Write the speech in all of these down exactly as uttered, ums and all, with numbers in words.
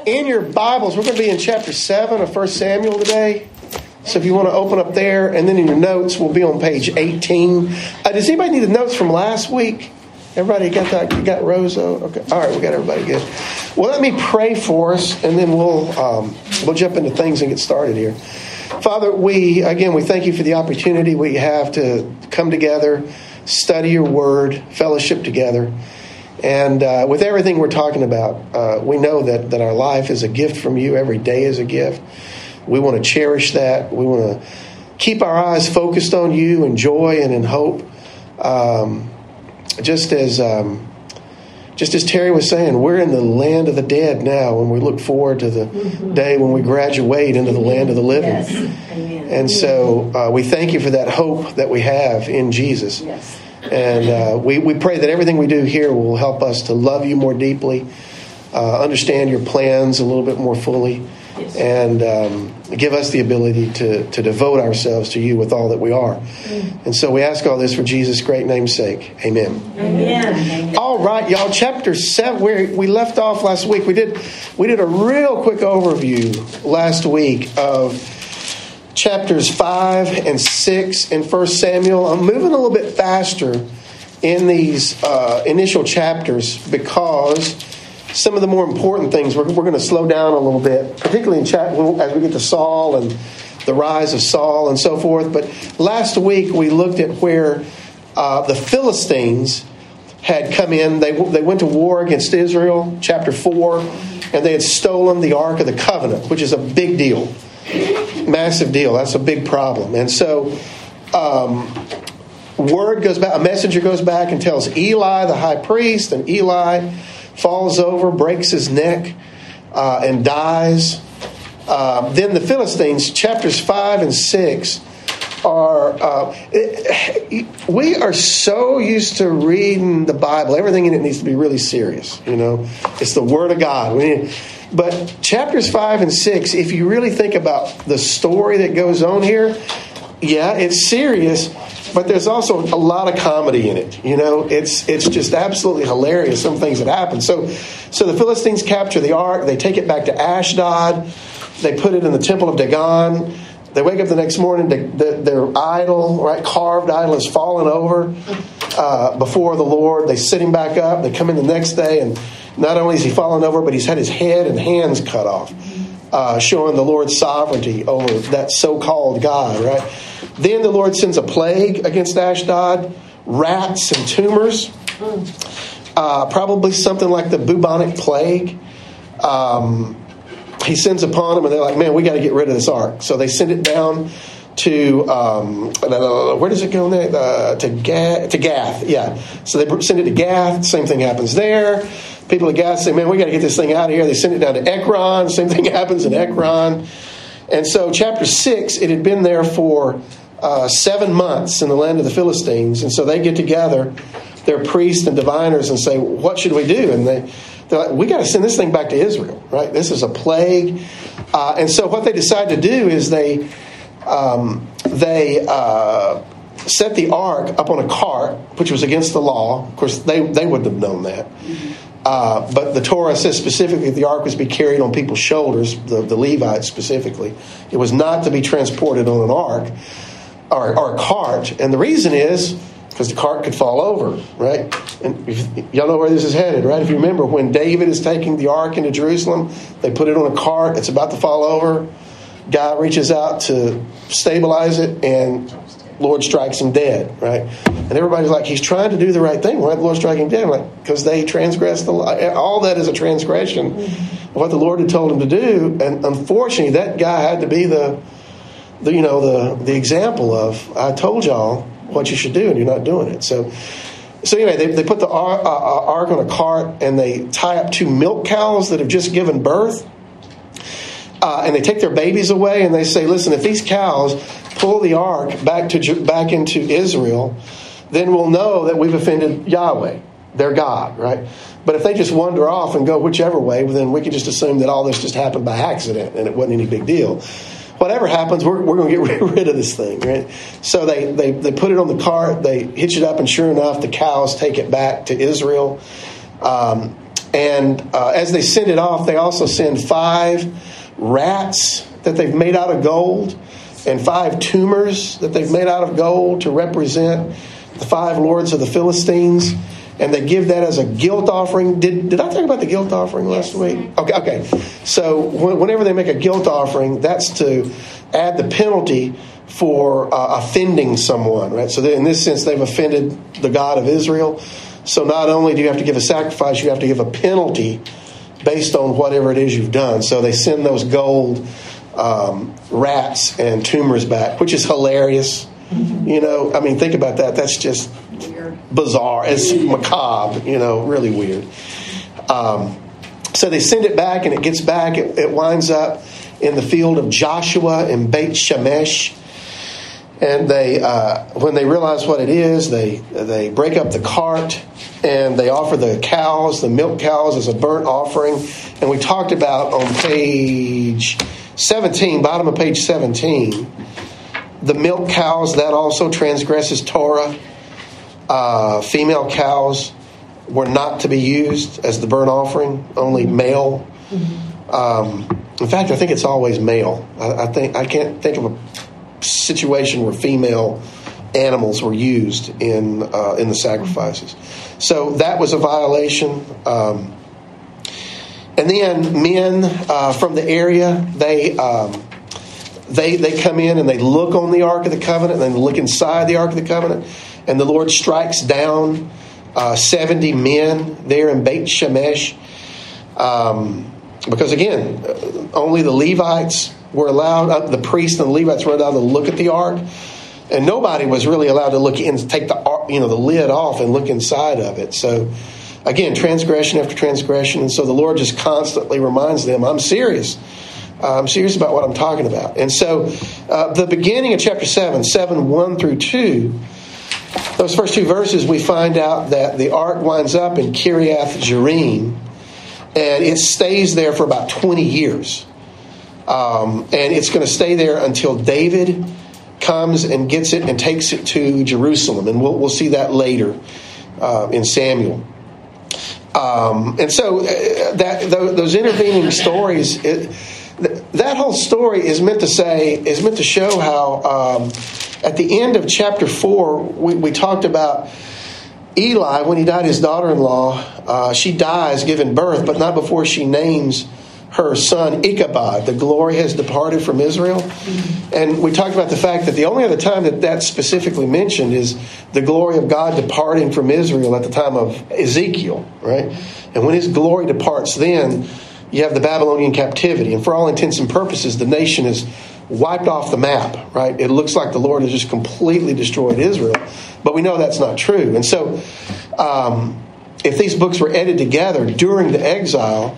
In your Bibles, we're going to be in chapter seven of First Samuel today. So if you want to open up there, and then in your notes, we'll be on page eighteen. Uh, does anybody need the notes from last week? Everybody got that? You got Rosa? Okay. All right, we got everybody good. Well, let me pray for us, and then we'll um, we'll jump into things and get started here. Father, we again we thank you for the opportunity we have to come together, study your word, fellowship together. And uh, with everything we're talking about, uh, we know that, that our life is a gift from you. Every day is a gift. We want to cherish that. We want to keep our eyes focused on you in joy and in hope. Um, just as um, just as Terry was saying, we're in the land of the dead now, and we look forward to the mm-hmm. day when we graduate into the land of the living. Yes. Amen. And so uh, we thank you for that hope that we have in Jesus. Yes. And uh, we, we pray that everything we do here will help us to love you more deeply, uh, understand your plans a little bit more fully, yes. and um, give us the ability to, to devote ourselves to you with all that we are. Mm. And so we ask all this for Jesus' great name's sake. Amen. Amen. All right, y'all. Chapter seven, where we left off last week, we did we did a real quick overview last week of chapters five and six in First Samuel. I'm moving a little bit faster in these uh, initial chapters because some of the more important things, we're, we're going to slow down a little bit, particularly in chat, as we get to Saul and the rise of Saul and so forth. But last week we looked at where uh, the Philistines had come in. They, they went to war against Israel, chapter four, and they had stolen the Ark of the Covenant, which is a big deal. Massive deal. That's a big problem. And so um, word goes back, a messenger goes back and tells Eli, the high priest, and Eli falls over, breaks his neck, uh, and dies. Uh, then the Philistines, chapters five and six, are, uh, it, we are so used to reading the Bible. Everything in it needs to be really serious. You know, it's the Word of God. We need, But chapters five and six, if you really think about the story that goes on here, yeah, it's serious, but there's also a lot of comedy in it. You know, it's it's just absolutely hilarious, some things that happen. So, so the Philistines capture the ark. They take it back to Ashdod. They put it in the temple of Dagon. They wake up the next morning, the, the, their idol, right, carved idol, has fallen over uh, before the Lord. They sit him back up. They come in the next day, and not only is he fallen over, but he's had his head and hands cut off, uh, showing the Lord's sovereignty over that so-called God, right? Then the Lord sends a plague against Ashdod, rats and tumors, uh, probably something like the bubonic plague. Um, he sends upon them, and they're like, man, we got to get rid of this ark. So they send it down to, um, where does it go next? Uh, to, Gath, to Gath, yeah. So they send it to Gath. Same thing happens there. People at Gath say, man, we got to get this thing out of here. They send it down to Ekron. Same thing happens in Ekron. And so chapter six, it had been there for uh, seven months in the land of the Philistines. And so they get together, their priests and diviners, and say, what should we do? And they, they're like, we got to send this thing back to Israel, right? This is a plague. Uh, and so what they decide to do is they... Um, they uh, set the ark up on a cart, which was against the law. Of course, they, they wouldn't have known that. Uh, but the Torah says specifically the ark was to be carried on people's shoulders, the, the Levites specifically. It was not to be transported on an ark or, or a cart. And the reason is because the cart could fall over, right? And if, y'all know where this is headed, right? If you remember, when David is taking the ark into Jerusalem, they put it on a cart. It's about to fall over. God reaches out to stabilize it, and Lord strikes him dead, right? And everybody's like, he's trying to do the right thing. Why did the Lord strike him dead? I'm like, because they transgressed the law. All that is a transgression of what the Lord had told him to do. And unfortunately, that guy had to be the, the you know, the the example of, I told y'all what you should do, and you're not doing it. So, so anyway, they, they put the ark, uh, ark on a cart, and they tie up two milk cows that have just given birth. Uh, and they take their babies away, and they say, listen, if these cows pull the ark back to back into Israel, then we'll know that we've offended Yahweh, their God, right? But if they just wander off and go whichever way, then we can just assume that all this just happened by accident and it wasn't any big deal. Whatever happens, we're, we're going to get rid of this thing, right? So they, they, they put it on the cart, they hitch it up, and sure enough, the cows take it back to Israel. Um, And uh, as they send it off, they also send five rats that they've made out of gold and five tumors that they've made out of gold to represent the five lords of the Philistines. And they give that as a guilt offering. Did did I talk about the guilt offering last week? Okay, okay. So whenever they make a guilt offering, that's to add the penalty for uh, offending someone, right? So in this sense, they've offended the God of Israel. So not only do you have to give a sacrifice, you have to give a penalty based on whatever it is you've done. So they send those gold um, rats and tumors back, which is hilarious. You know, I mean, think about that. That's just bizarre. It's macabre, you know, really weird. Um, so they send it back, and it gets back. It, it winds up in the field of Joshua in Beit Shemesh. And they, uh, when they realize what it is, they they break up the cart, and they offer the cows, the milk cows, as a burnt offering. And we talked about on page seventeen, bottom of page seventeen, the milk cows, that also transgresses Torah. Uh, female cows were not to be used as the burnt offering, only male. Um, in fact, I think it's always male. I, I think I can't think of a situation where female animals were used in uh, in the sacrifices. So that was a violation. Um, and then men uh, from the area, they um, they they come in and they look on the Ark of the Covenant, and they look inside the Ark of the Covenant, and the Lord strikes down uh, seventy men there in Beit Shemesh. Um, because again, only the Levites were allowed, uh, the priests and the Levites were allowed to look at the Ark, and nobody was really allowed to look in, take the ark, you know, the lid off and look inside of it. So again, transgression after transgression, and so the Lord just constantly reminds them, I'm serious. Uh, I'm serious about what I'm talking about. And so uh, the beginning of chapter seven, seven, one through two, those first two verses, we find out that the ark winds up in Kiriath Jearim, and it stays there for about twenty years. Um, and it's going to stay there until David comes and gets it and takes it to Jerusalem. And we'll, we'll see that later uh, in Samuel. Um, and so uh, that those intervening stories, it, th- that whole story is meant to say, is meant to show how um, at the end of chapter four, we, we talked about Eli, when he died, his daughter-in-law, uh, she dies giving birth, but not before she names her son Ichabod. The glory has departed from Israel. Mm-hmm. And we talked about the fact that the only other time that that's specifically mentioned is the glory of God departing from Israel at the time of Ezekiel, right? And when his glory departs, then you have the Babylonian captivity. And for all intents and purposes, the nation is wiped off the map, right? It looks like the Lord has just completely destroyed Israel. But we know that's not true. And so um, if these books were edited together during the exile,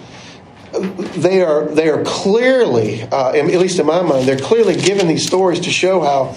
they are they are clearly, uh, at least in my mind, they're clearly given these stories to show how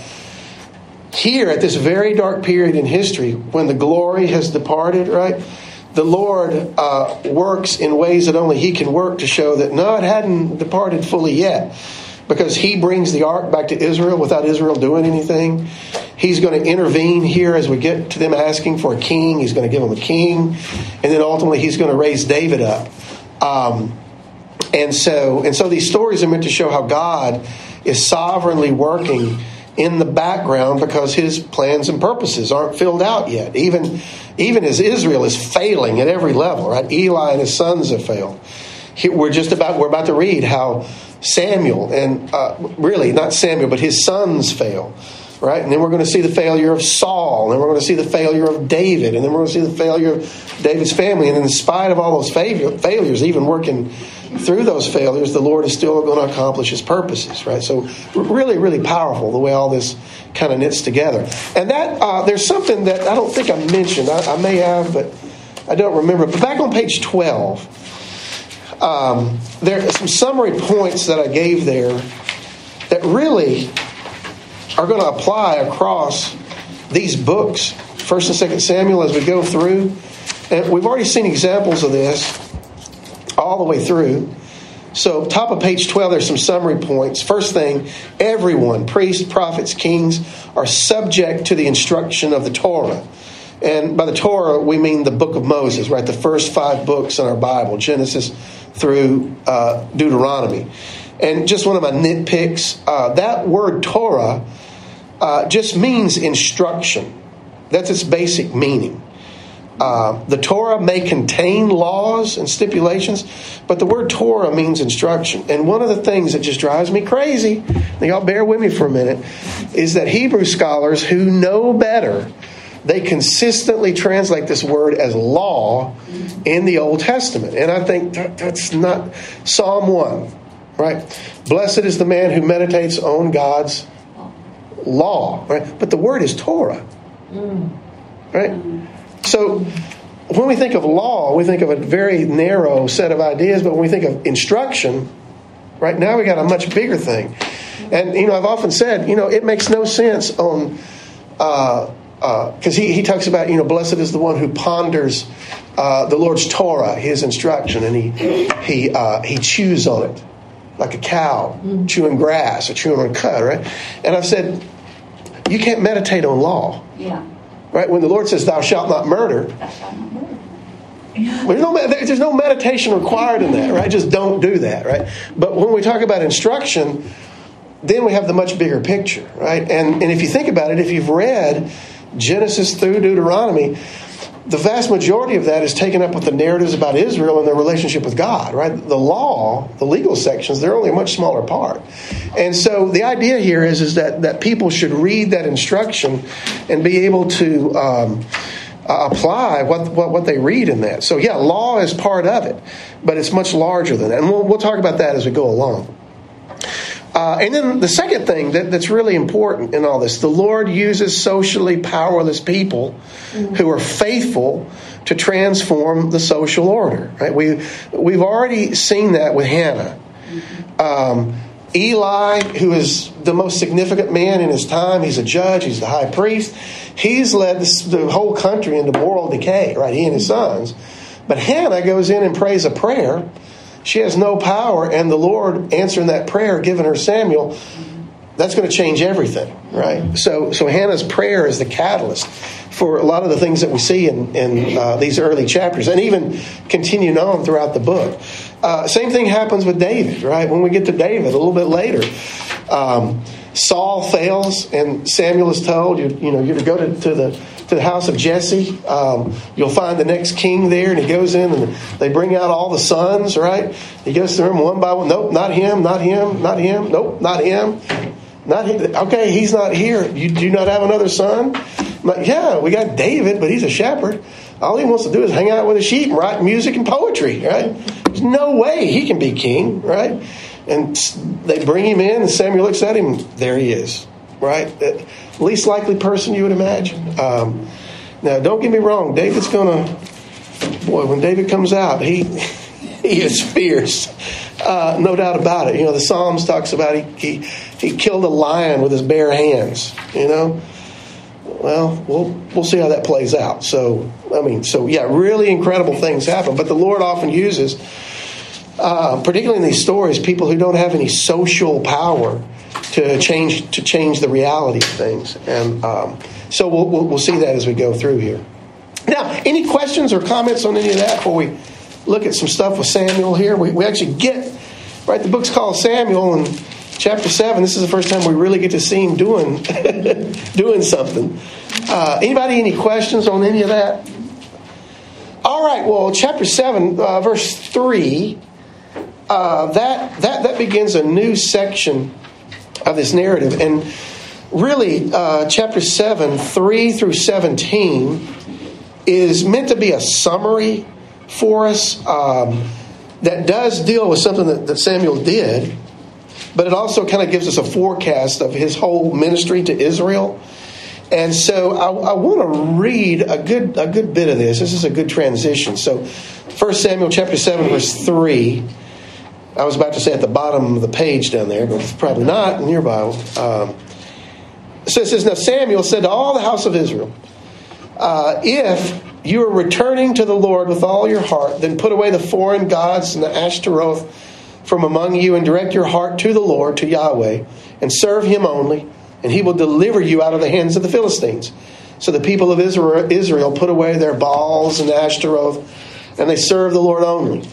here at this very dark period in history, when the glory has departed, right, the Lord uh, works in ways that only He can work to show that, no, it hadn't departed fully yet. Because He brings the ark back to Israel without Israel doing anything. He's going to intervene here as we get to them asking for a king. He's going to give them a king. And then ultimately He's going to raise David up. Um, and so and so these stories are meant to show how God is sovereignly working in the background because His plans and purposes aren't filled out yet. Even, even as Israel is failing at every level, right? Eli and his sons have failed. We're just about, we're about to read how Samuel, and uh, really not Samuel, but his sons fail, right? And then we're going to see the failure of Saul, and we're going to see the failure of David, and then we're going to see the failure of David's family. And in spite of all those fail- failures, even working through those failures, the Lord is still going to accomplish His purposes, right? So really, really powerful the way all this kind of knits together. And that uh, there's something that I don't think I mentioned. I, I may have, but I don't remember. But back on page twelve, Um, there are some summary points that I gave there that really are going to apply across these books, First and Second Samuel, as we go through. And we've already seen examples of this all the way through. So top of page twelve, there's some summary points. First thing, everyone, priests, prophets, kings, are subject to the instruction of the Torah. And by the Torah, we mean the book of Moses, right? The first five books in our Bible, Genesis through uh, Deuteronomy. And just one of my nitpicks, uh, that word Torah uh, just means instruction. That's its basic meaning. Uh, the Torah may contain laws and stipulations, but the word Torah means instruction. And one of the things that just drives me crazy, now y'all bear with me for a minute, is that Hebrew scholars who know better, they consistently translate this word as law in the Old Testament. And I think that, that's not Psalm one, right? Blessed is the man who meditates on God's law, right? But the word is Torah, right? So when we think of law, we think of a very narrow set of ideas. But when we think of instruction, right now we got a much bigger thing. And, you know, I've often said, you know, it makes no sense on... Uh, Because uh, he, he talks about, you know, blessed is the one who ponders uh, the Lord's Torah, his instruction, and he he uh, he chews on it like a cow, mm-hmm. chewing grass or chewing on a cud, right? And I've said, you can't meditate on law. Yeah. Right? When the Lord says, thou shalt not murder, Thou shalt not murder. there's no, there's no meditation required in that, right? Just don't do that, right? But when we talk about instruction, then we have the much bigger picture, right? And and if you think about it, if you've read Genesis through Deuteronomy, the vast majority of that is taken up with the narratives about Israel and their relationship with God, right? The law, the legal sections, they're only a much smaller part. And so the idea here is, is that, that people should read that instruction and be able to um, uh, apply what, what what they read in that. So yeah, law is part of it, but it's much larger than that. And we'll, we'll talk about that as we go along. Uh, and then the second thing that, that's really important in all this, the Lord uses socially powerless people mm-hmm. who are faithful to transform the social order. Right? We, we've already seen that with Hannah. Mm-hmm. Um, Eli, who is the most significant man in his time, he's a judge, he's the high priest. He's led this, the whole country into moral decay, right? He and his sons. But Hannah goes in and prays a prayer. She has no power, and the Lord answering that prayer, giving her Samuel, that's going to change everything, right? So so Hannah's prayer is the catalyst for a lot of the things that we see in, in uh, these early chapters, and even continuing on throughout the book. Uh, same thing happens with David, right? When we get to David a little bit later, um, Saul fails, and Samuel is told, you, you know, you're to go to, to the to the house of Jesse. Um, you'll find the next king there. And he goes in and they bring out all the sons, right? He goes through them one by one. Nope, not him, not him, not him. Nope, not him. Not him. Okay, he's not here. You do not have another son? Like, yeah, we got David, but he's a shepherd. All he wants to do is hang out with the sheep and write music and poetry, right? There's no way he can be king, right? And they bring him in and Samuel looks at him. There he is, right? Least likely person you would imagine. Um, now, don't get me wrong. David's going to, boy, when David comes out, he he is fierce. Uh, no doubt about it. You know, the Psalms talks about he, he he killed a lion with his bare hands, you know. Well, we'll we'll see how that plays out. So, I mean, so yeah, really incredible things happen. But the Lord often uses, uh, particularly in these stories, people who don't have any social power to change to change the reality of things. And um, so we'll, we'll we'll see that as we go through here. Now, any questions or comments on any of that before we look at some stuff with Samuel here? We we actually get, right, the book's called Samuel, and chapter seven, this is the first time we really get to see him doing doing something. Uh, anybody, any questions on any of that? All right, well, chapter seven, uh, verse three, uh, that, that, that begins a new section of this narrative. And really, uh, chapter seven, three through seventeen, is meant to be a summary for us um, that does deal with something that, that Samuel did. But it also kind of gives us a forecast of his whole ministry to Israel. And so I, I want to read a good a good bit of this. This is a good transition. So First Samuel chapter seven, verse three. I was about to say at the bottom of the page down there, but probably not in your Bible. Um, so it says, now Samuel said to all the house of Israel, uh, if you are returning to the Lord with all your heart, then put away the foreign gods and the Ashtaroth from among you, and direct your heart to the Lord, to Yahweh, and serve him only, and he will deliver you out of the hands of the Philistines. So the people of Israel, Israel put away their Baals and Ashtaroth, and they served the Lord only.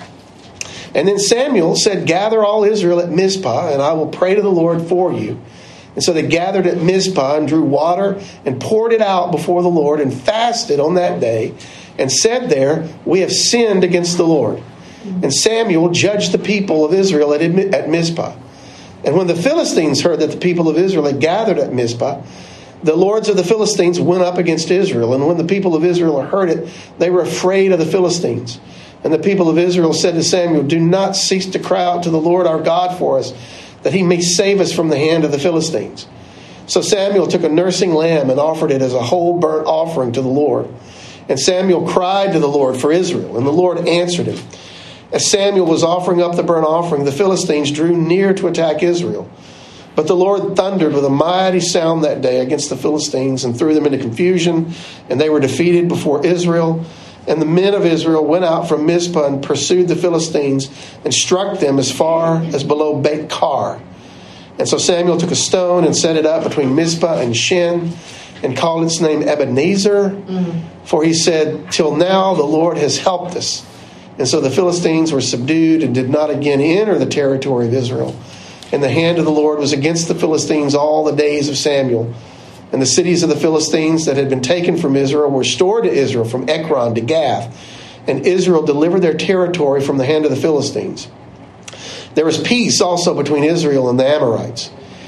And then Samuel said, gather all Israel at Mizpah, and I will pray to the Lord for you. And so they gathered at Mizpah and drew water and poured it out before the Lord and fasted on that day and said there, we have sinned against the Lord. And Samuel judged the people of Israel at, at Mizpah. And when the Philistines heard that the people of Israel had gathered at Mizpah, the lords of the Philistines went up against Israel. And when the people of Israel heard it, they were afraid of the Philistines. And the people of Israel said to Samuel, do not cease to cry out to the Lord our God for us, that he may save us from the hand of the Philistines. So Samuel took a nursing lamb and offered it as a whole burnt offering to the Lord. And Samuel cried to the Lord for Israel, and the Lord answered him. As Samuel was offering up the burnt offering, the Philistines drew near to attack Israel. But the Lord thundered with a mighty sound that day against the Philistines and threw them into confusion, and they were defeated before Israel. And the men of Israel went out from Mizpah and pursued the Philistines and struck them as far as below Beit Kar. And so Samuel took a stone and set it up between Mizpah and Shen and called its name Ebenezer. Mm-hmm. For he said, till now the Lord has helped us. And so the Philistines were subdued and did not again enter the territory of Israel. And the hand of the Lord was against the Philistines all the days of Samuel. And the cities of the Philistines that had been taken from Israel were restored to Israel from Ekron to Gath. And Israel delivered their territory from the hand of the Philistines. There was peace also between Israel and the Amorites.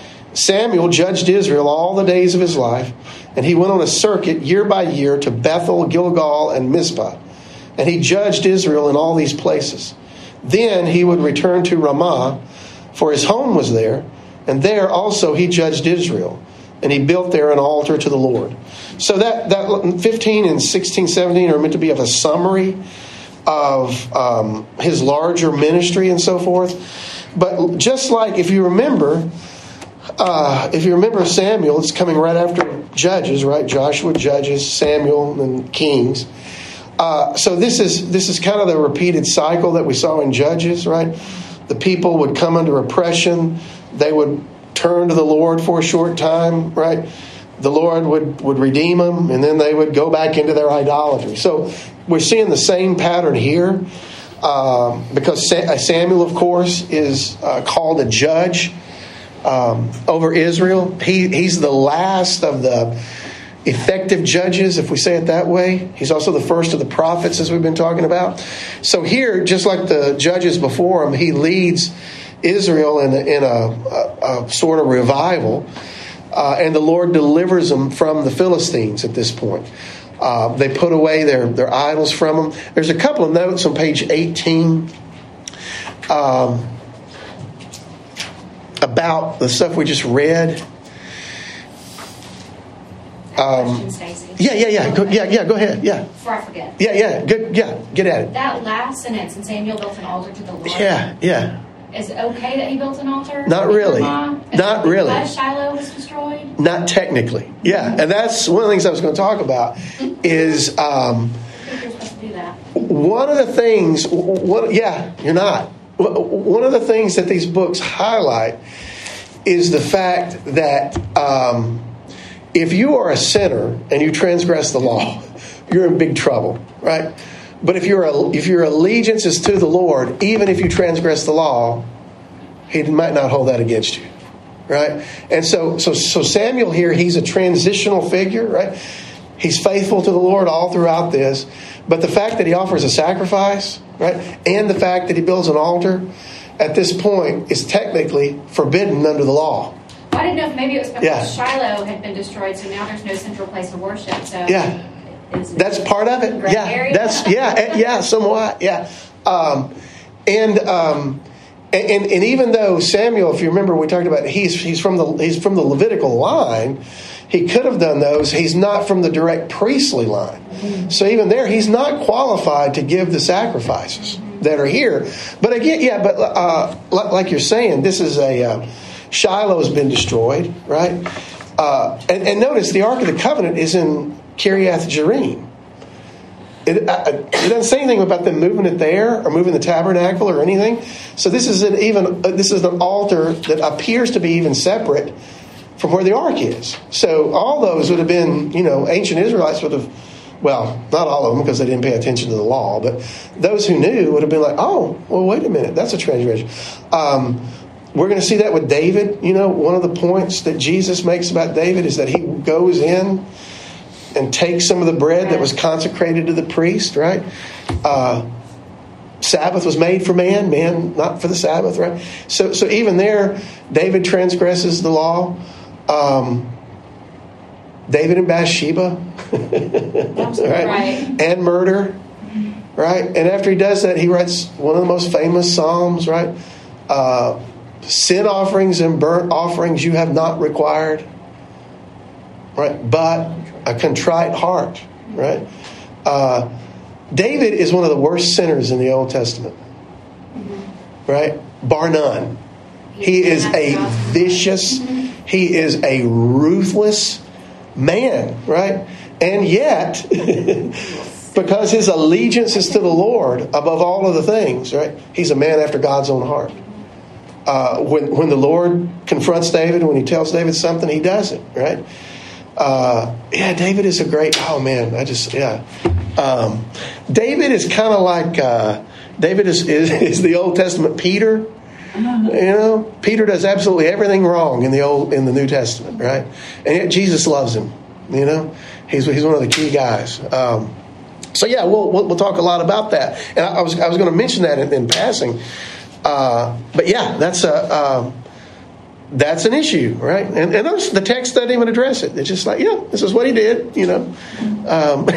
Samuel judged Israel all the days of his life. And he went on a circuit year by year to Bethel, Gilgal, and Mizpah. And he judged Israel in all these places. Then he would return to Ramah, for his home was there. And there also he judged Israel. And he built there an altar to the Lord. So that, that fifteen and sixteen, seventeen are meant to be of a summary of um, his larger ministry and so forth. But just like if you remember, uh, if you remember Samuel, it's coming right after Judges, right? Joshua, Judges, Samuel, and Kings. Uh, so this is this is kind of the repeated cycle that we saw in Judges, right? The people would come under oppression. They would turn to the Lord for a short time, right? The Lord would, would redeem them, and then they would go back into their idolatry. So we're seeing the same pattern here, uh, because Samuel, of course, is uh, called a judge um, over Israel. He, he's the last of the effective judges, if we say it that way. He's also the first of the prophets, as we've been talking about. So here, just like the judges before him, he leads Israel in a, in a, a, a sort of revival, uh, and the Lord delivers them from the Philistines at this point. Uh, they put away their, their idols from them. There's a couple of notes on page eighteen um, about the stuff we just read. Um, yeah, yeah, yeah, go, yeah, yeah. Go ahead. Yeah. Before I forget. Yeah, yeah, good. Yeah, get at it. That last sentence, and Samuel built an altar to the Lord. Yeah, yeah. Is it okay that he built an altar? Not really. Not Not really. Because Shiloh was destroyed? Not technically. Yeah, and that's one of the things I was going to talk about is um, I think you're supposed to do that. one of the things, what, yeah, you're not. One of the things that these books highlight is the fact that um, if you are a sinner and you transgress the law, you're in big trouble, right? But if your if your allegiance is to the Lord, even if you transgress the law, He might not hold that against you, right? And so, so, so Samuel here, he's a transitional figure, right? He's faithful to the Lord all throughout this, but the fact that he offers a sacrifice, right, and the fact that he builds an altar at this point is technically forbidden under the law. I didn't know if maybe it was because Yeah. Shiloh had been destroyed, so now there's no central place of worship. So Yeah. is it That's part of it. gray Yeah, area? that's yeah, eh, yeah, somewhat. Yeah, um, and um, and and even though Samuel, if you remember, we talked about he's he's from the he's from the Levitical line. He could have done those. He's not from the direct priestly line, mm-hmm. So even there, he's not qualified to give the sacrifices mm-hmm. that are here. But again, yeah, but uh, like you're saying, this is a uh, Shiloh has been destroyed, right? Uh, and, and notice the Ark of the Covenant is in Kiriath Jearim. It, uh, it doesn't say anything about them moving it there or moving the tabernacle or anything. So this is an even uh, this is an altar that appears to be even separate from where the ark is. So all those would have been, you know, ancient Israelites would have, well, not all of them because they didn't pay attention to the law, but those who knew would have been like, oh, well, wait a minute, that's a transgression. Um, we're going to see that with David. You know, one of the points that Jesus makes about David is that he goes in and takes some of the bread that was consecrated to the priest, right? Uh, Sabbath was made for man, man not for the Sabbath, right? So, so even there, David transgresses the law. Um, David and Bathsheba, right? right? And murder, right? And after he does that, he writes one of the most famous psalms, right? Uh, Sin offerings and burnt offerings you have not required, right? But a contrite heart, right? Uh, David is one of the worst sinners in the Old Testament, right? Bar none. He is a vicious, he is a ruthless man, right? And yet, because his allegiance is to the Lord above all other things, right? He's a man after God's own heart. Uh, when when the Lord confronts David, when he tells David something, he does it, right? Uh, yeah, David is a great, oh man, I just, yeah. Um, David is kind of like, uh, David is, is, is the Old Testament Peter. You know, Peter does absolutely everything wrong in the old in the New Testament, right? And yet Jesus loves him. You know, he's he's one of the key guys. Um, so yeah, we'll, we'll we'll talk a lot about that. And I, I was I was going to mention that in, in passing, uh, but yeah, that's a uh, that's an issue, right? And and those, the text doesn't even address it. It's just like, yeah, this is what he did. You know, um,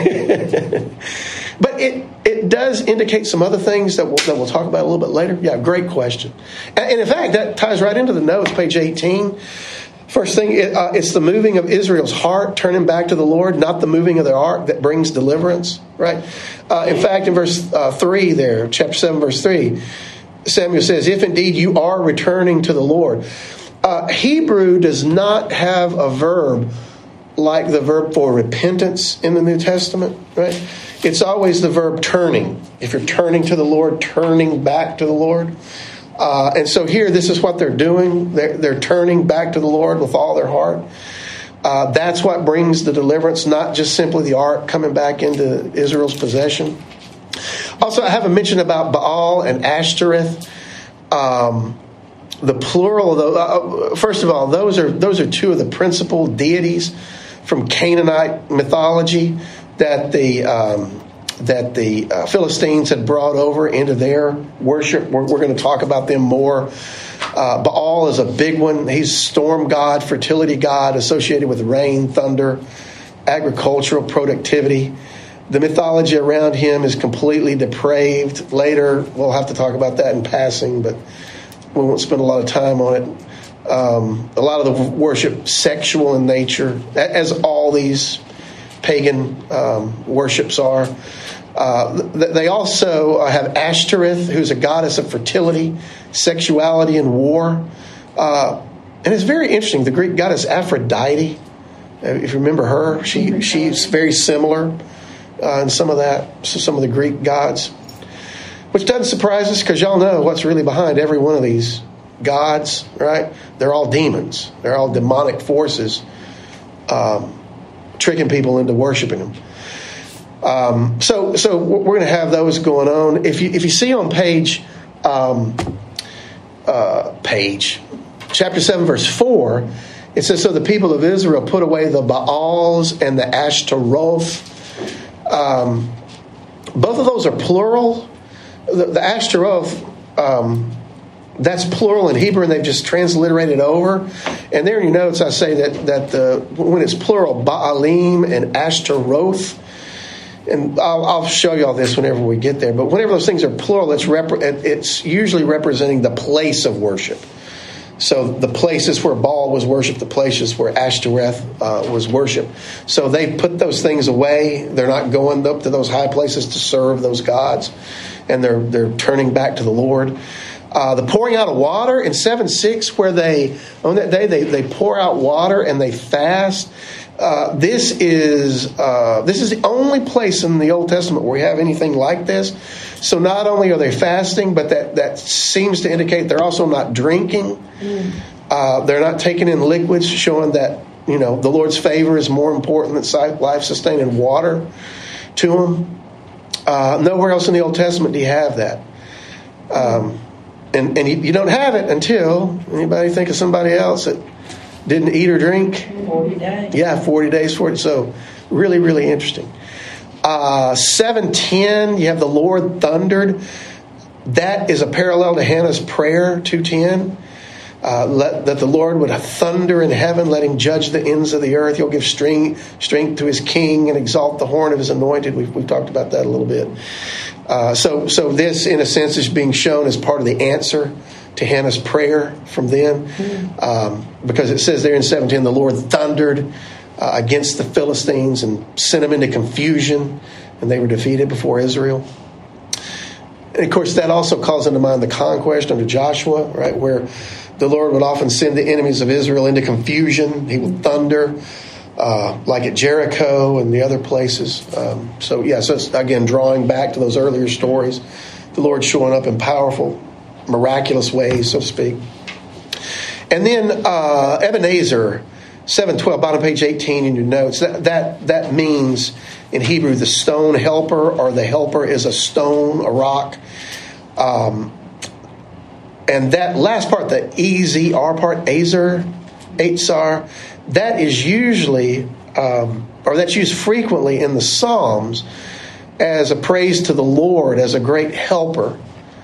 but it. It does indicate some other things that we'll, that we'll talk about a little bit later. Yeah, great question. And, and in fact, that ties right into the notes, page eighteen. First thing, it, uh, it's the moving of Israel's heart, turning back to the Lord, not the moving of their ark that brings deliverance, right? Uh, in fact, in verse uh, three there, chapter seven, verse three, Samuel says, if indeed you are returning to the Lord. Uh, Hebrew does not have a verb like the verb for repentance in the New Testament, right? It's always the verb turning. If you're turning to the Lord, turning back to the Lord. Uh, and so here, this is what they're doing. They're, they're turning back to the Lord with all their heart. Uh, that's what brings the deliverance, not just simply the ark coming back into Israel's possession. Also, I have a mention about Baal and Ashtoreth. Um, the plural, though. Uh, first of all, those are those are two of the principal deities from Canaanite mythology that the um, that the uh, Philistines had brought over into their worship. We're, we're going to talk about them more. Uh, Baal is a big one. He's storm god, fertility god, associated with rain, thunder, agricultural productivity. The mythology around him is completely depraved. Later, we'll have to talk about that in passing, but we won't spend a lot of time on it. Um, a lot of the worship sexual in nature, as all these pagan um, worships are. Uh, they also have Ashtoreth, who's a goddess of fertility, sexuality, and war. Uh, and it's very interesting. The Greek goddess Aphrodite, if you remember her, she she's very similar uh, in some of that, so some of the Greek gods. Which doesn't surprise us because y'all know what's really behind every one of these gods, right? They're all demons. They're all demonic forces um, tricking people into worshiping them. Um, so, so we're going to have those going on. If you if you see on page um, uh, page chapter seven verse four, it says, "So the people of Israel put away the Baals and the Ashtaroth." Um, both of those are plural. The, the Ashtaroth, um, that's plural in Hebrew, and they've just transliterated over. And there in your notes, I say that that the when it's plural, Baalim and Ashtaroth. And I'll, I'll show you all this whenever we get there. But whenever those things are plural, it's rep- it's usually representing the place of worship. So the places where Baal was worshipped, the places where Ashtoreth uh, was worshipped. So they put those things away. They're not going up to those high places to serve those gods, and they're they're turning back to the Lord. Uh, the pouring out of water in seven six, where they on that day they they pour out water and they fast. Uh, this is uh, this is the only place in the Old Testament where we have anything like this. So not only are they fasting, but that, that seems to indicate they're also not drinking. Mm. Uh, they're not taking in liquids, showing that, you know, the Lord's favor is more important than life-sustaining water to them. Uh, nowhere else in the Old Testament do you have that. Um, and and you, you don't have it until, anybody think of somebody else that didn't eat or drink? forty days. Yeah, forty days, forty. So really, really interesting. Uh, seven ten, you have the Lord thundered. That is a parallel to Hannah's prayer, two ten. Uh, let, that the Lord would thunder in heaven, let him judge the ends of the earth. He'll give strength, strength to his king and exalt the horn of his anointed. We've, we've talked about that a little bit. Uh, so, so this, in a sense, is being shown as part of the answer to Hannah's prayer from then. Um, because it says there in seventeen, the Lord thundered uh, against the Philistines and sent them into confusion, and they were defeated before Israel. And, of course, that also calls into mind the conquest under Joshua, right, where the Lord would often send the enemies of Israel into confusion. He would thunder, uh, like at Jericho and the other places. Um, so, yeah, so it's, again, drawing back to those earlier stories. The Lord showing up in powerful, miraculous ways, so to speak. And then uh, Ebenezer, seven twelve, bottom page eighteen in your notes. That, that, that means, in Hebrew, the stone helper, or the helper is a stone, a rock. Um And that last part, the E Z R part, Azer, Eitzar, that is usually, um, or that's used frequently in the Psalms as a praise to the Lord, as a great helper.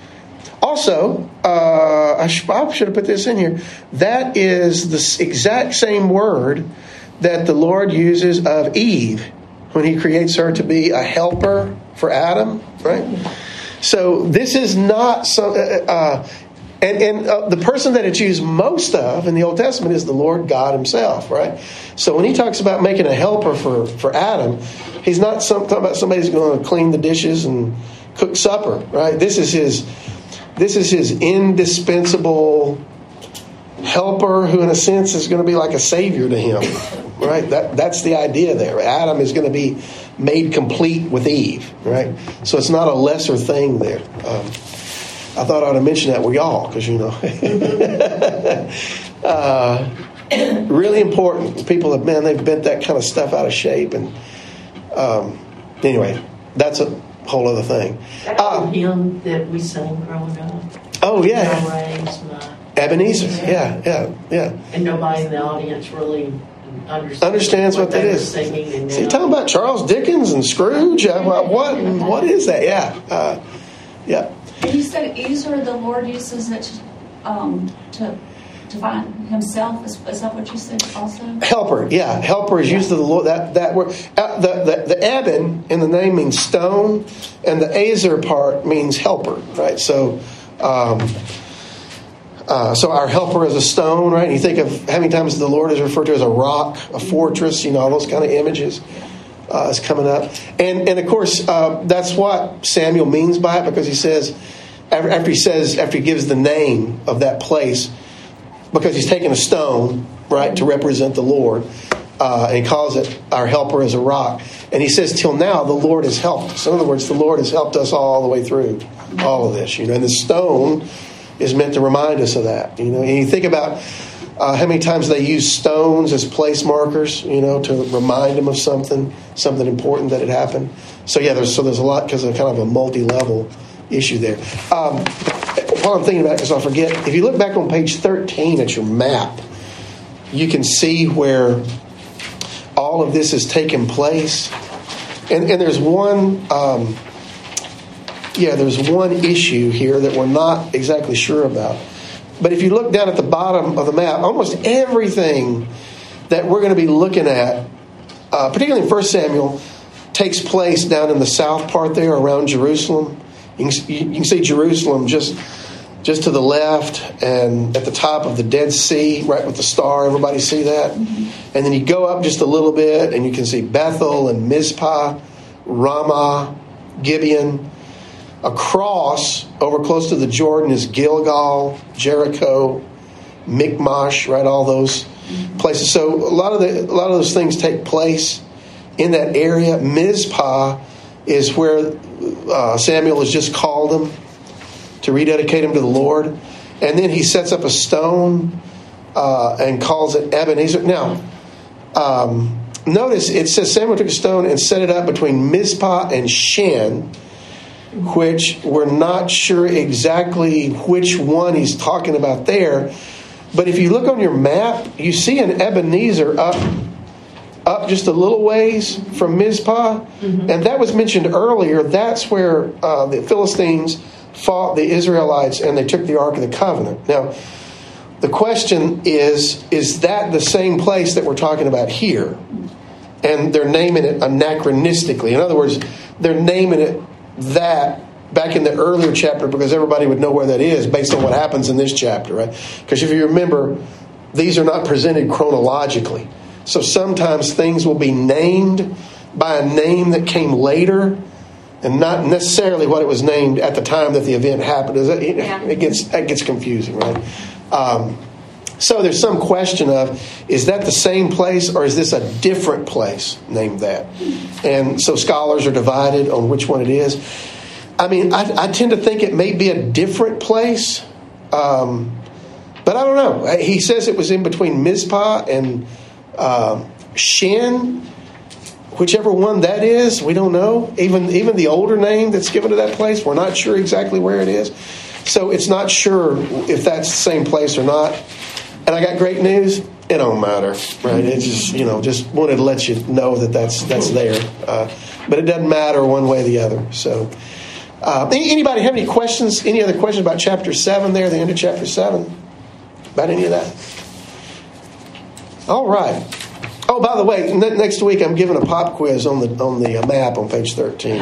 Also, uh, I, sh- I should have put this in here. That is the exact same word that the Lord uses of Eve when he creates her to be a helper for Adam, right? So this is not some... Uh, uh, And, and uh, the person that it's used most of in the Old Testament is the Lord God himself, right? So when he talks about making a helper for, for Adam, he's not some, talking about somebody who's going to clean the dishes and cook supper, right? This is his, this is his indispensable helper who, in a sense, is going to be like a savior to him, right? That That's the idea there. Adam is going to be made complete with Eve, right? So it's not a lesser thing there. Um, I thought I ought to mention that with y'all, because, you know, uh, really important. People have, man, they've bent that kind of stuff out of shape. And um, anyway, that's a whole other thing. That Uh, hymn that we sang growing up. oh, yeah. Raise my... Ebenezer. Yeah, yeah, yeah. And nobody in the audience really understands, understands what, what that they were is. singing. And See, now- talking about Charles Dickens and Scrooge. Uh, what, what is that? Yeah. Uh, yeah. And you said Ezer, the Lord uses it um, to define himself. Is, is that what you said also? Helper, yeah. Helper is used to the Lord. That, that word. Uh, the, the, the Eben in the name means stone, and the Azer part means helper, right? So, um, uh, so our helper is a stone, right? And you think of how many times the Lord is referred to as a rock, a fortress, you know, all those kind of images. Uh, is coming up. And, and of course, uh, that's what Samuel means by it, because he says, after, after he says, after he gives the name of that place, because he's taking a stone, right, to represent the Lord, uh, and he calls it our helper as a rock. And he says, till now, the Lord has helped us. In other words, the Lord has helped us all the way through all of this, you know, and the stone is meant to remind us of that, you know. And you think about Uh, how many times they use stones as place markers, you know, to remind them of something, something important that had happened. So yeah, there's so there's a lot, because of kind of a multi-level issue there. Um, while I'm thinking about it, because I'll forget, if you look back on page thirteen at your map, you can see where all of this has taken place. And, and there's one, um, yeah, there's one issue here that we're not exactly sure about. But if you look down at the bottom of the map, almost everything that we're going to be looking at, uh, particularly in First Samuel, takes place down in the south part there around Jerusalem. You can, you can see Jerusalem just just to the left and at the top of the Dead Sea, right with the star. Everybody see that? And then you go up just a little bit and you can see Bethel and Mizpah, Ramah, Gibeon. Across, over close to the Jordan, is Gilgal, Jericho, Michmash, right? All those places. So a lot of the a lot of those things take place in that area. Mizpah is where uh, Samuel has just called them to rededicate him to the Lord, and then he sets up a stone uh, and calls it Ebenezer. Now, um, notice it says Samuel took a stone and set it up between Mizpah and Shen, which we're not sure exactly which one he's talking about there. But if you look on your map, you see an Ebenezer up up just a little ways from Mizpah. Mm-hmm. And that was mentioned earlier. That's where uh, the Philistines fought the Israelites and they took the Ark of the Covenant. Now, the question is, is that the same place that we're talking about here? And they're naming it anachronistically. In other words, they're naming it that back in the earlier chapter because everybody would know where that is based on what happens in this chapter, right? Because if you remember, these are not presented chronologically. So sometimes things will be named by a name that came later and not necessarily what it was named at the time that the event happened. It, yeah. it gets it gets confusing, right? Um, so there's some question of, is that the same place or is this a different place named that? And so scholars are divided on which one it is. I mean, I, I tend to think it may be a different place, um, but I don't know. He says it was in between Mizpah and uh, Shen. Whichever one that is, we don't know. Even even the older name that's given to that place, we're not sure exactly where it is. So it's not sure if that's the same place or not. And I got great news. It don't matter, right? It just, you know, just wanted to let you know that that's that's there. Uh, but it doesn't matter one way or the other. So, uh, anybody have any questions? Any other questions about chapter seven there, the end of chapter seven? About any of that? All right. Oh, by the way, n- next week I'm giving a pop quiz on the on the map on page thirteen.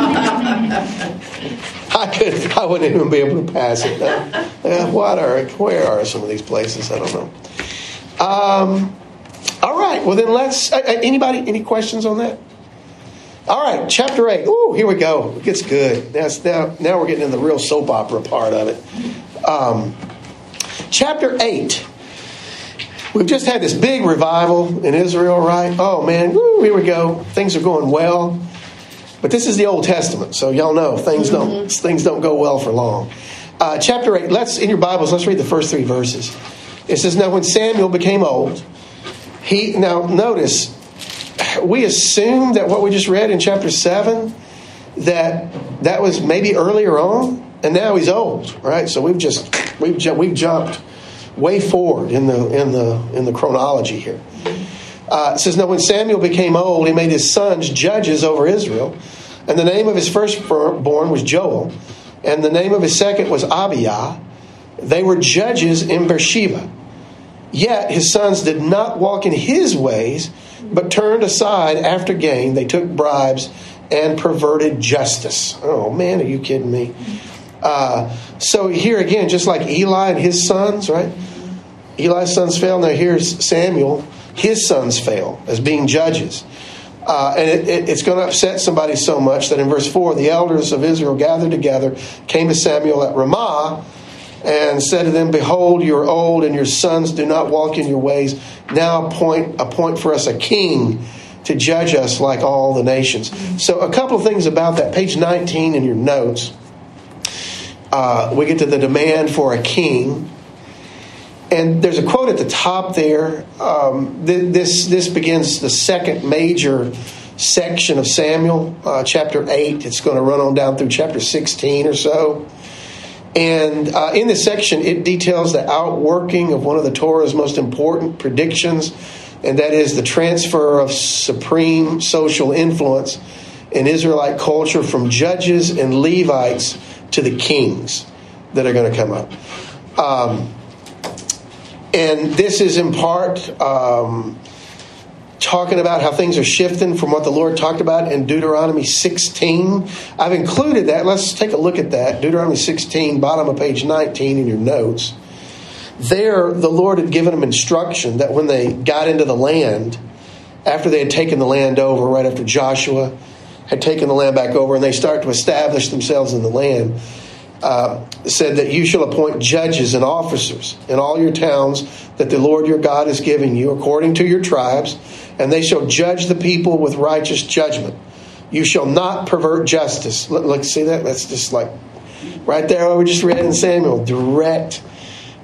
I could, I wouldn't even be able to pass it. Uh, uh, what are, where are some of these places? I don't know. Um, all right. Well, then let's. Uh, anybody? Any questions on that? All right. Chapter eight. Ooh, here we go. It gets good. That's now. Now we're getting in the real soap opera part of it. Um, chapter eight. We've just had this big revival in Israel, right? Oh, man, woo, here we go. Things are going well. But this is the Old Testament, so y'all know things don't mm-hmm. things don't go well for long. Uh, chapter eight, let's in your Bibles, let's read the first three verses. It says, now when Samuel became old, he, now notice, we assume that what we just read in chapter seven, that that was maybe earlier on, and now he's old, right? So we've just, we've, ju- we've jumped way forward in the in the in the chronology here. Uh, it says, now when Samuel became old, he made his sons judges over Israel, and the name of his firstborn was Joel, and the name of his second was Abiah. They were judges in Beersheba. Yet his sons did not walk in his ways, but turned aside after gain. They took bribes and perverted justice. Oh man, are you kidding me? Uh, so here again, just like Eli and his sons, right? Eli's sons fell. Now here's Samuel. His sons fail as being judges. Uh, and it, it, it's going to upset somebody so much that in verse four, the elders of Israel gathered together, came to Samuel at Ramah, and said to them, behold, you are old, and your sons do not walk in your ways. Now appoint, appoint for us a king to judge us like all the nations. So a couple of things about that. Page nineteen in your notes. Uh, we get to the demand for a king. And there's a quote at the top there. Um, th- this this begins the second major section of Samuel, uh, chapter eight. It's going to run on down through chapter sixteen or so. And uh, in this section, it details the outworking of one of the Torah's most important predictions, and that is the transfer of supreme social influence in Israelite culture from judges and Levites to the kings that are going to come up. Um, and this is in part um, talking about how things are shifting from what the Lord talked about in Deuteronomy sixteen. I've included that. Let's take a look at that. Deuteronomy sixteen, bottom of page nineteen in your notes. There, the Lord had given them instruction that when they got into the land, after they had taken the land over, right after Joshua had taken the land back over, and they start to establish themselves in the land, uh, said that you shall appoint judges and officers in all your towns that the Lord your God is giving you according to your tribes, and they shall judge the people with righteous judgment. You shall not pervert justice. Look, look see that? That's just like right there what we just read in Samuel. Direct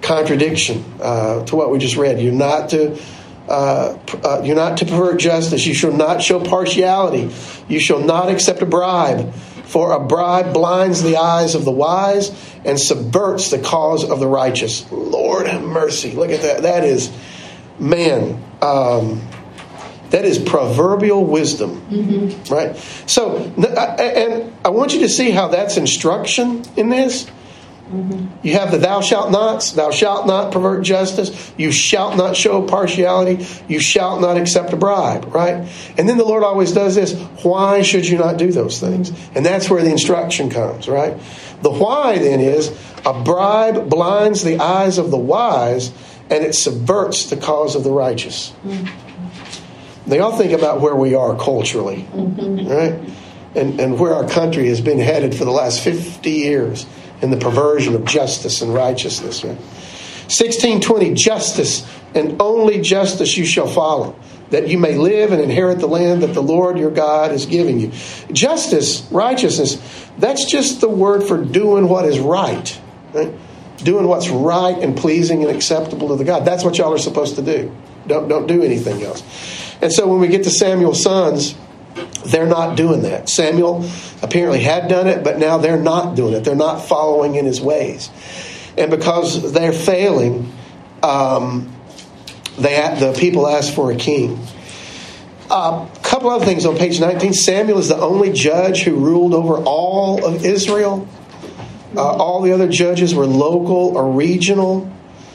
contradiction uh, to what we just read. You're not to uh, uh, you're not to pervert justice. You shall not show partiality. You shall not accept a bribe, for a bribe blinds the eyes of the wise and subverts the cause of the righteous. Lord have mercy. Look at that. That is, man, um, that is proverbial wisdom, mm-hmm. right? So, and I want you to see how that's instruction in this. Mm-hmm. You have the thou shalt nots. Thou shalt not pervert justice. You shalt not show partiality. You shalt not accept a bribe, right? And then the Lord always does this. Why should you not do those things? And that's where the instruction comes, right? The why then is a bribe blinds the eyes of the wise and it subverts the cause of the righteous. Mm-hmm. They all think about where we are culturally, mm-hmm. right? And, and where our country has been headed for the last fifty years. In the perversion of justice and righteousness. Right? sixteen twenty, justice and only justice you shall follow, that you may live and inherit the land that the Lord your God is giving you. Justice, righteousness, that's just the word for doing what is right. Right? Doing what's right and pleasing and acceptable to the God. That's what y'all are supposed to do. Don't, don't do anything else. And so when we get to Samuel's sons, they're not doing that. Samuel apparently had done it, but now they're not doing it. They're not following in his ways. And because they're failing, um, they the people ask for a king. A uh, couple other things on page nineteen. Samuel is the only judge who ruled over all of Israel. Uh, all the other judges were local or regional.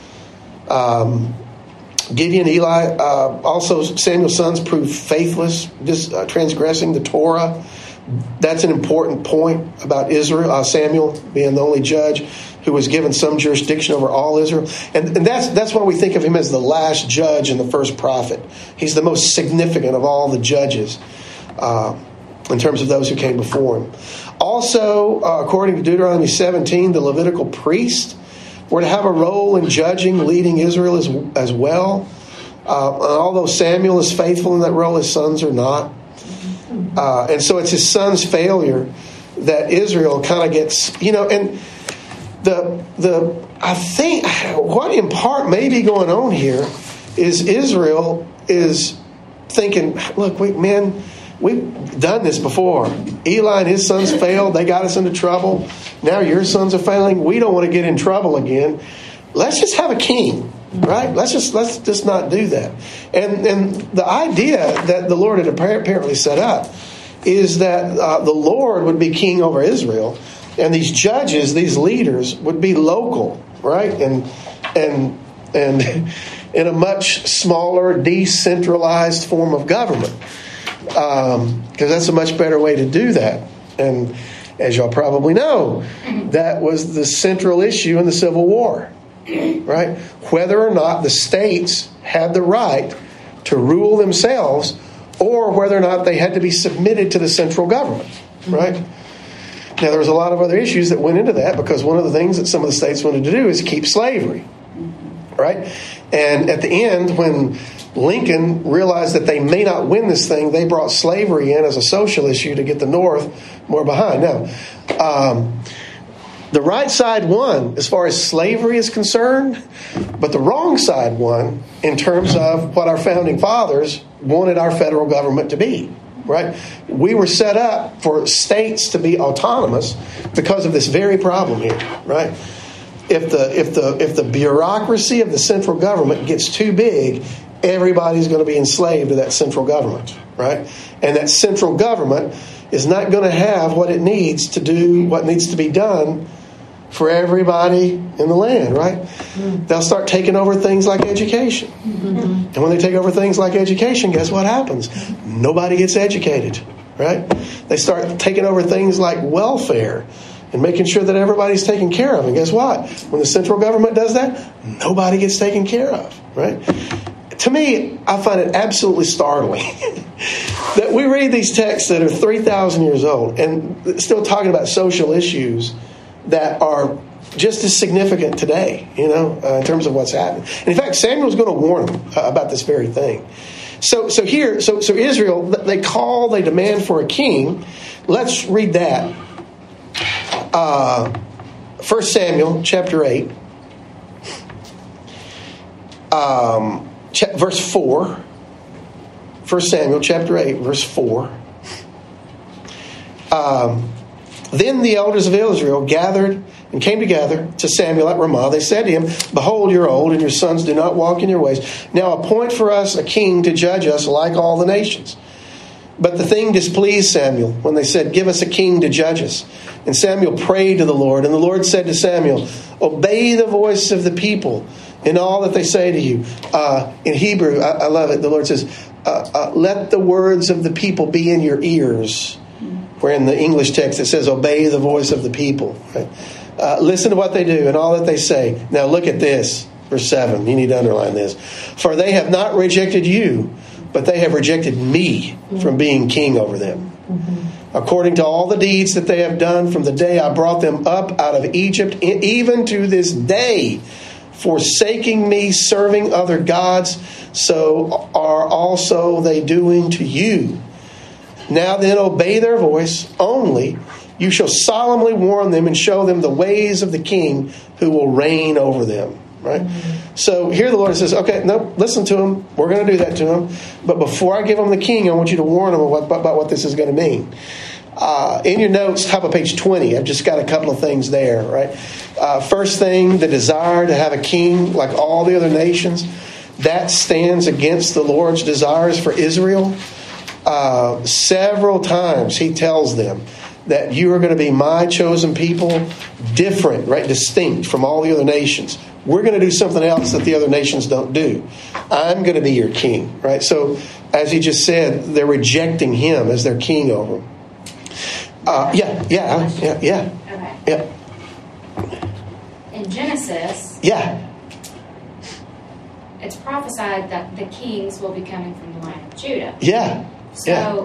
Um Gideon, Eli, uh, also Samuel's sons proved faithless, dis, uh, transgressing the Torah. That's an important point about Israel. Uh, Samuel being the only judge who was given some jurisdiction over all Israel. And, and that's that's why we think of him as the last judge and the first prophet. He's the most significant of all the judges uh, in terms of those who came before him. Also, uh, according to Deuteronomy seventeen, the Levitical priest were to have a role in judging, leading Israel as, as well. Uh, and although Samuel is faithful in that role, his sons are not. Uh, and so it's his son's failure that Israel kind of gets, you know, and the the I think what in part may be going on here is Israel is thinking, look, we, man, we've done this before. Eli and his sons failed. They got us into trouble. Now your sons are failing. We don't want to get in trouble again. Let's just have a king, right? Let's just let's just not do that. And and the idea that the Lord had apparently set up is that uh, the Lord would be king over Israel, and these judges, these leaders, would be local, right? And and and in a much smaller, decentralized form of government. Um, because that's a much better way to do that. And as y'all probably know, that was the central issue in the Civil War, right? Whether or not the states had the right to rule themselves or whether or not they had to be submitted to the central government, right? Now, there was a lot of other issues that went into that because one of the things that some of the states wanted to do is keep slavery, right? And at the end, when Lincoln realized that they may not win this thing, they brought slavery in as a social issue to get the North more behind. Now, um, the right side won as far as slavery is concerned, but the wrong side won in terms of what our founding fathers wanted our federal government to be, right? We were set up for states to be autonomous because of this very problem here, right? If the if the if the bureaucracy of the central government gets too big, everybody's going to be enslaved to that central government, right? And that central government is not going to have what it needs to do what needs to be done for everybody in the land, right? Mm-hmm. They'll start taking over things like education. Mm-hmm. And when they take over things like education, guess what happens? Nobody gets educated, right? They start taking over things like welfare and making sure that everybody's taken care of. And guess what? When the central government does that, nobody gets taken care of, right? To me, I find it absolutely startling that we read these texts that are three thousand years old and still talking about social issues that are just as significant today, you know, uh, in terms of what's happening. And in fact, Samuel's going to warn them uh, about this very thing. So, so here, so so Israel, they call, they demand for a king. Let's read that. Uh, First Samuel chapter eight. Um, cha- verse four. First Samuel chapter eight, verse four. Um, then the elders of Israel gathered and came together to Samuel at Ramah. They said to him, "Behold, you're old, and your sons do not walk in your ways. Now appoint for us a king to judge us like all the nations." But the thing displeased Samuel when they said, "Give us a king to judge us." And Samuel prayed to the Lord, and the Lord said to Samuel, "Obey the voice of the people in all that they say to you." Uh, in Hebrew, I, I love it. The Lord says, uh, uh, "Let the words of the people be in your ears." Where in the English text it says, "Obey the voice of the people." Right? Uh, listen to what they do and all that they say. Now look at this, verse seven. You need to underline this. "For they have not rejected you, but they have rejected me from being king over them. Mm-hmm. According to all the deeds that they have done from the day I brought them up out of Egypt, even to this day, forsaking me, serving other gods, so are also they doing to you. Now then, obey their voice only. You shall solemnly warn them and show them the ways of the king who will reign over them." Right? Mm-hmm. So here the Lord says, okay, no, listen to him. We're going to do that to him. But before I give them the king, I want you to warn them about, about what this is going to mean. Uh, in your notes, top of page twenty, I've just got a couple of things there. Right? Uh, first thing, the desire to have a king like all the other nations, that stands against the Lord's desires for Israel. Uh, several times he tells them that you are going to be my chosen people, different, right, distinct from all the other nations. We're going to do something else that the other nations don't do. I'm going to be your king, right? So, as he just said, they're rejecting him as their king over them. Uh, yeah, yeah, yeah, yeah. Okay. Yeah. In Genesis, Yeah. it's prophesied that the kings will be coming from the line of Judah. Yeah. So, Yeah.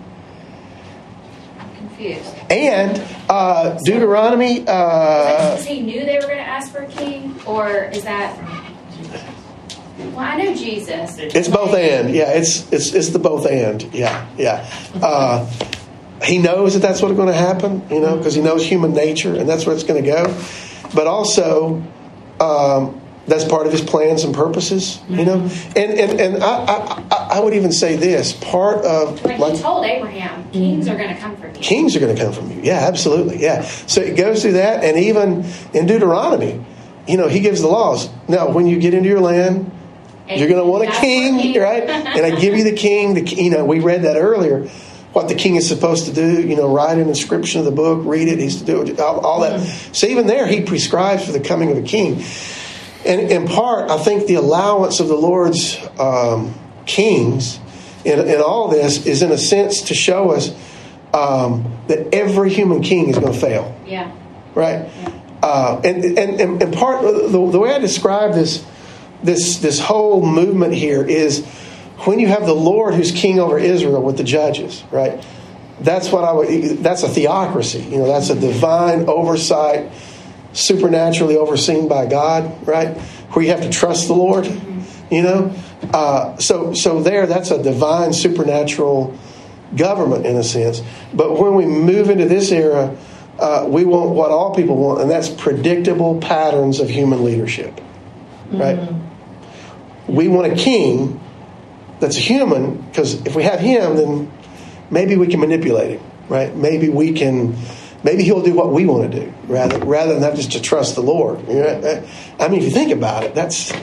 I'm confused. And uh, Deuteronomy. Is Uh, that because he knew they were going to ask for a king? Or is that... Well, I know Jesus. It's both and. Yeah, it's it's it's the both and. Yeah, yeah. Uh, he knows that that's what's going to happen, you know, because he knows human nature, and that's where it's going to go. But also, um, that's part of his plans and purposes, you know. And and and I I, I would even say this: part of Like, like he told Abraham, kings are going to come from you. kings are going to come from you. Yeah, absolutely. Yeah. So it goes through that, and even in Deuteronomy, you know, he gives the laws. Now, when you get into your land, you're going to want a king, right? And I give you the king. The, you know, we read that earlier. What the king is supposed to do, you know, write an inscription of the book, read it. He's to do it, all, all that. So even there, he prescribes for the coming of a king. And in part, I think the allowance of the Lord's um, kings in, in all this is, in a sense, to show us um, that every human king is going to fail. Yeah. Right? Yeah. Uh, and, and, and, and part the, the way I describe this. This this whole movement here is when you have the Lord who's king over Israel with the judges, right? That's what I would. That's a theocracy. You know, that's a divine oversight, supernaturally overseen by God, right? Where you have to trust the Lord. You know, uh, so so there, that's a divine supernatural government in a sense. But when we move into this era, uh, we want what all people want, and that's predictable patterns of human leadership, right? Mm-hmm. We want a king that's human, because if we have him, then maybe we can manipulate him, right? Maybe we can, maybe he'll do what we want to do, rather rather than that just to trust the Lord. You know? I mean, if you think about it, that's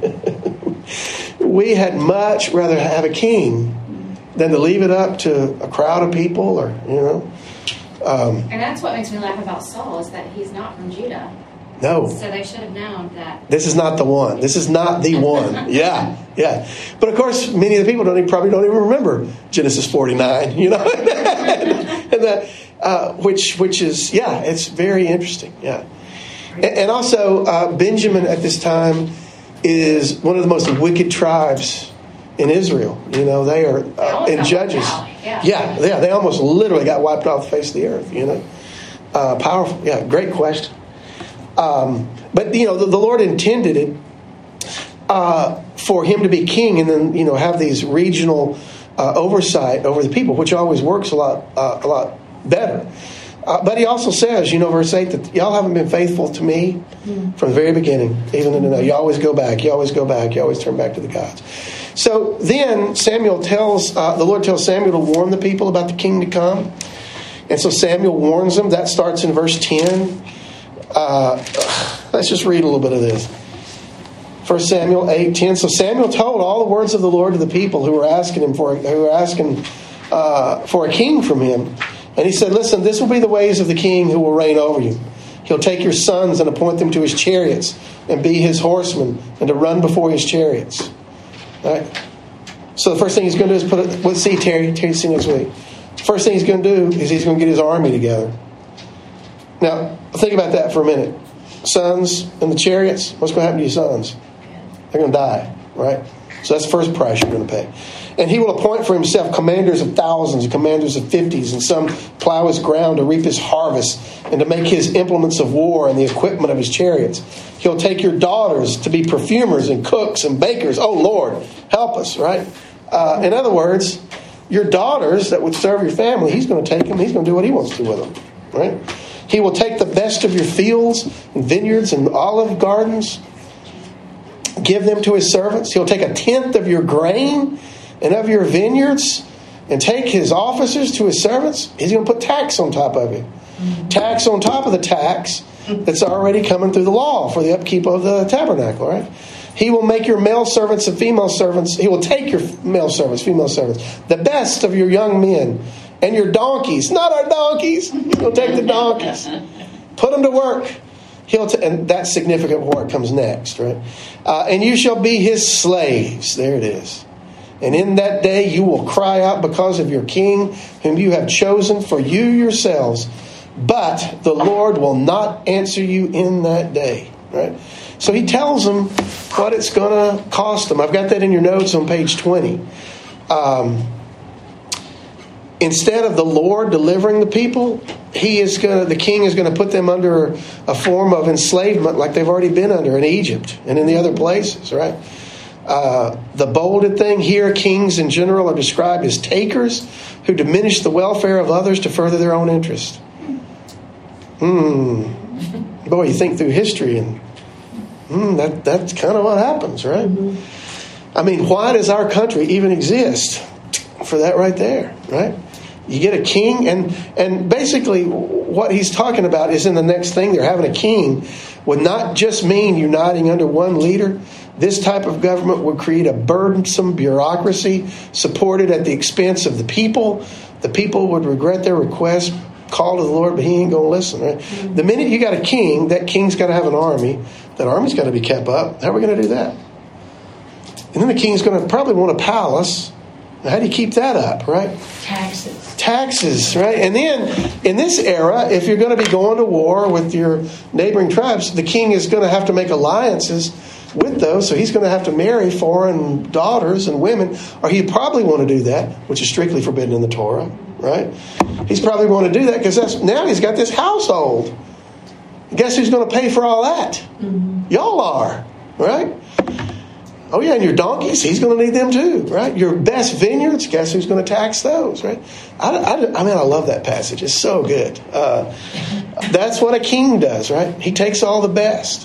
we had much rather have a king than to leave it up to a crowd of people, or you know. Um, And that's what makes me laugh about Saul, is that he's not from Judah. No. So they should have known that. This is not the one. This is not the one. Yeah, yeah. But of course, many of the people don't even, probably don't even remember Genesis forty-nine. You know, and that, uh, which which is yeah, it's very interesting. Yeah, and, and also uh, Benjamin at this time is one of the most wicked tribes in Israel. You know, they are uh, in Judges. Yeah. yeah, yeah. They almost literally got wiped off the face of the earth. You know, uh, powerful. Yeah, great question. Um, but, you know, the, the Lord intended it uh, for him to be king and then, you know, have these regional uh, oversight over the people, which always works a lot uh, a lot better. Uh, but he also says, you know, verse eight, that y'all haven't been faithful to me from the very beginning, even in the night. You always go back. You always go back. You always turn back to the gods. So then Samuel tells, uh, the Lord tells Samuel to warn the people about the king to come. And so Samuel warns them. That starts in verse ten. Uh, let's just read a little bit of this. First Samuel eight ten. So Samuel told all the words of the Lord to the people who were asking him for, who were asking uh, for a king from him. And he said, listen, this will be the ways of the king who will reign over you. He'll take your sons and appoint them to his chariots and be his horsemen and to run before his chariots. Right? So the first thing he's going to do is put it, we'll see Terry, Terry, see you next week. First thing he's going to do is he's going to get his army together. Now, think about that for a minute. Sons in the chariots, what's going to happen to your sons? They're going to die, right? So that's the first price you're going to pay. And he will appoint for himself commanders of thousands and commanders of fifties, and some plow his ground to reap his harvest and to make his implements of war and the equipment of his chariots. He'll take your daughters to be perfumers and cooks and bakers. Oh, Lord, help us, right? Uh, in other words, your daughters that would serve your family, he's going to take them. He's going to do what he wants to do with them, right? He will take the best of your fields and vineyards and olive gardens, give them to his servants. He'll take a tenth of your grain and of your vineyards and take his officers to his servants. He's going to put tax on top of it. Mm-hmm. Tax on top of the tax that's already coming through the law for the upkeep of the tabernacle, right? He will make your male servants and female servants. He will take your male servants, female servants, the best of your young men and your donkeys. Not our donkeys. He'll take the donkeys. Put them to work. He'll t- and that's significant what comes next, right? Uh, and you shall be his slaves. There it is. And in that day you will cry out because of your king, whom you have chosen for you yourselves. But the Lord will not answer you in that day, right? So he tells them what it's going to cost them. I've got that in your notes on page twenty. Um, instead of the Lord delivering the people, he is going to, the king is going to put them under a form of enslavement like they've already been under in Egypt and in the other places, right? Uh, the bolded thing here, kings in general are described as takers who diminish the welfare of others to further their own interest. Hmm. Boy, you think through history and hmm, that that's kind of what happens, right? Mm-hmm. I mean, why does our country even exist? For that right there, right? You get a king, and and basically what he's talking about is in the next thing. They're having a king would not just mean uniting under one leader. This type of government would create a burdensome bureaucracy supported at the expense of the people. The people would regret their request, call to the Lord, but he ain't going to listen, right? Mm-hmm. The minute you got a king, that king's got to have an army. That army's got to be kept up. How are we going to do that? And then the king's going to probably want a palace. How do you keep that up, right? Taxes. Taxes, right? And then in this era, if you're going to be going to war with your neighboring tribes, the king is going to have to make alliances with those. So he's going to have to marry foreign daughters and women, or he'd probably want to do that, which is strictly forbidden in the Torah, right? He's probably want to do that because that's now he's got this household. Guess who's going to pay for all that? Mm-hmm. Y'all are, right? Oh, yeah, and your donkeys, he's going to need them too, right? Your best vineyards, guess who's going to tax those, right? I, I, I mean, I love that passage. It's so good. Uh, that's what a king does, right? He takes all the best.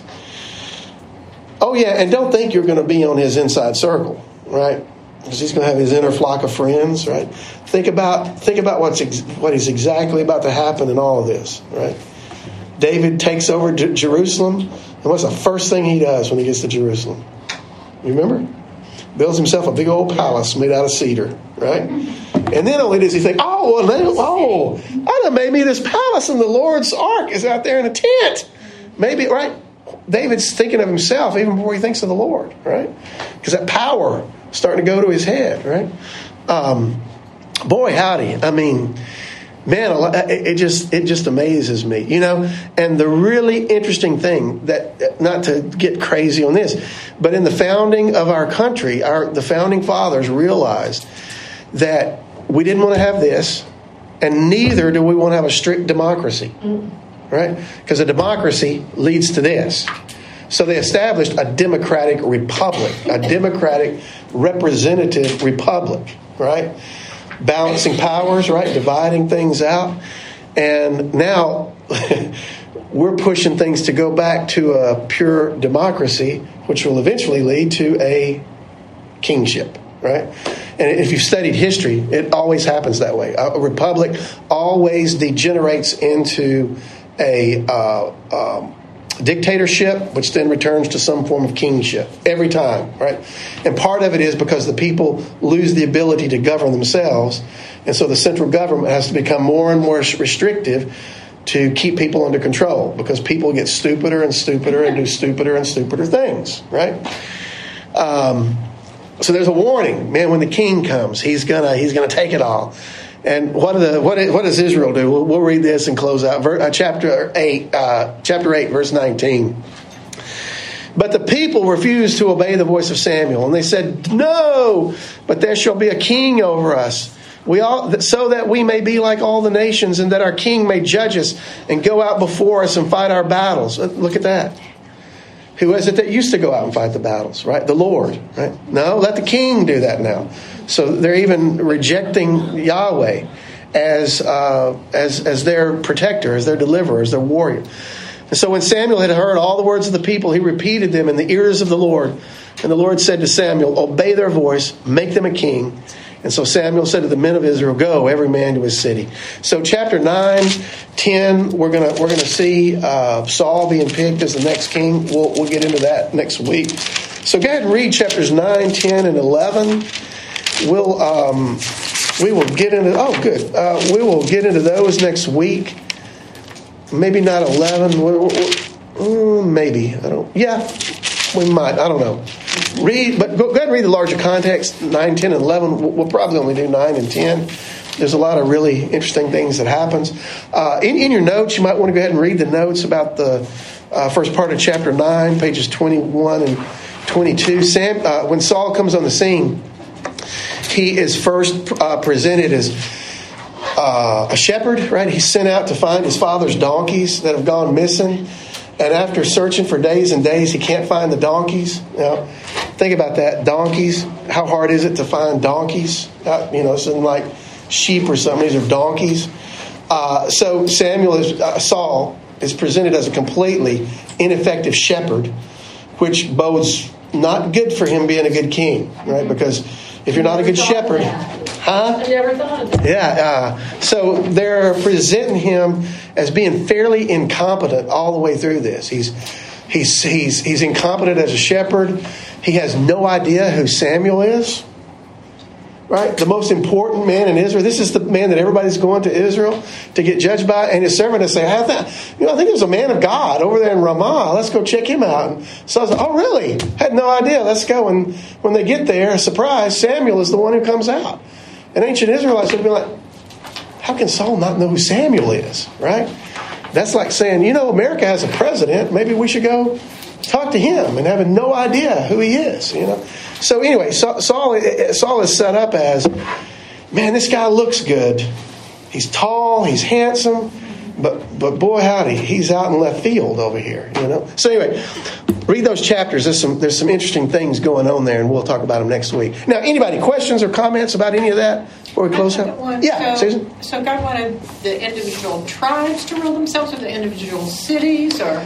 Oh, yeah, and don't think you're going to be on his inside circle, right? Because he's going to have his inner flock of friends, right? Think about think about what's ex- what is exactly about to happen in all of this, right? David takes over J- Jerusalem, and what's the first thing he does when he gets to Jerusalem? You remember? Builds himself a big old palace made out of cedar, right? And then only does he think, oh, well, they, oh, I done made me this palace, and the Lord's ark is out there in a tent. Maybe, right? David's thinking of himself even before he thinks of the Lord, right? Because that power is starting to go to his head, right? Um, boy, howdy. I mean, man, it just it just amazes me, you know. And the really interesting thing that, not to get crazy on this, but in the founding of our country, our the founding fathers realized that we didn't want to have this, and neither do we want to have a strict democracy, right? Because a democracy leads to this. So they established a democratic republic, a democratic representative republic, right? Balancing powers, right? Dividing things out. And now we're pushing things to go back to a pure democracy, which will eventually lead to a kingship, right? And if you've studied history, it always happens that way. A republic always degenerates into a uh, um, dictatorship, which then returns to some form of kingship every time, right? And part of it is because the people lose the ability to govern themselves, and so the central government has to become more and more restrictive to keep people under control, because people get stupider and stupider and do stupider and stupider things, right? Um, so there's a warning, man. When the king comes, he's gonna he's gonna take it all. And what do the what what does Israel do? We'll, we'll read this and close out. Ver, uh, chapter eight, uh, chapter eight, verse nineteen. But the people refused to obey the voice of Samuel, and they said, "No, but there shall be a king over us. We all, so that we may be like all the nations, and that our king may judge us and go out before us and fight our battles." Look at that. Who is it that used to go out and fight the battles, right? The Lord, right? No, let the king do that now. So they're even rejecting Yahweh as uh, as as their protector, as their deliverer, as their warrior. And so when Samuel had heard all the words of the people, he repeated them in the ears of the Lord. And the Lord said to Samuel, "Obey their voice, make them a king." And so Samuel said to the men of Israel, "Go, every man to his city." So chapter nine, ten, we're gonna we're gonna see uh, Saul being picked as the next king. We'll we'll get into that next week. So go ahead and read chapters nine, ten, and eleven. We'll um, we will get into oh good uh, we will get into those next week. Maybe not eleven. We're, we're, maybe I don't. Yeah, we might. I don't know. Read, but go, go ahead and read the larger context. Nine, ten, and eleven. We'll, we'll probably only do nine and ten. There's a lot of really interesting things that happens. Uh, in, in your notes, you might want to go ahead and read the notes about the uh, first part of chapter nine, pages twenty-one and twenty-two. Sam, uh, when Saul comes on the scene, he is first uh, presented as uh, a shepherd, right? He's sent out to find his father's donkeys that have gone missing. And after searching for days and days, he can't find the donkeys. You know, think about that. Donkeys. How hard is it to find donkeys? Uh, you know, something like sheep or something. These are donkeys. Uh, so Samuel is uh, Saul is presented as a completely ineffective shepherd, which bodes not good for him being a good king, right? Because if you're not a good shepherd, huh? I never thought of that. Yeah. Uh, so they're presenting him as being fairly incompetent all the way through this. He's he's he's he's incompetent as a shepherd. He has no idea who Samuel is. Right? The most important man in Israel. This is the man that everybody's going to Israel to get judged by. And his servant is saying, I thought, you know, I think there's a man of God over there in Ramah. Let's go check him out. And so I was like, oh, really? Had no idea. Let's go. And when they get there, surprise, Samuel is the one who comes out. And ancient Israelites would be like, how can Saul not know who Samuel is? Right? That's like saying, you know, America has a president. Maybe we should go talk to him, and having no idea who he is, you know. So anyway, Saul, Saul is set up as, man, this guy looks good. He's tall, he's handsome, but but boy howdy, he's out in left field over here, you know. So anyway, read those chapters. There's some there's some interesting things going on there, and we'll talk about them next week. Now, anybody questions or comments about any of that before we close out? One. Yeah, so, Susan. So God wanted the individual tribes to rule themselves, or the individual cities, or.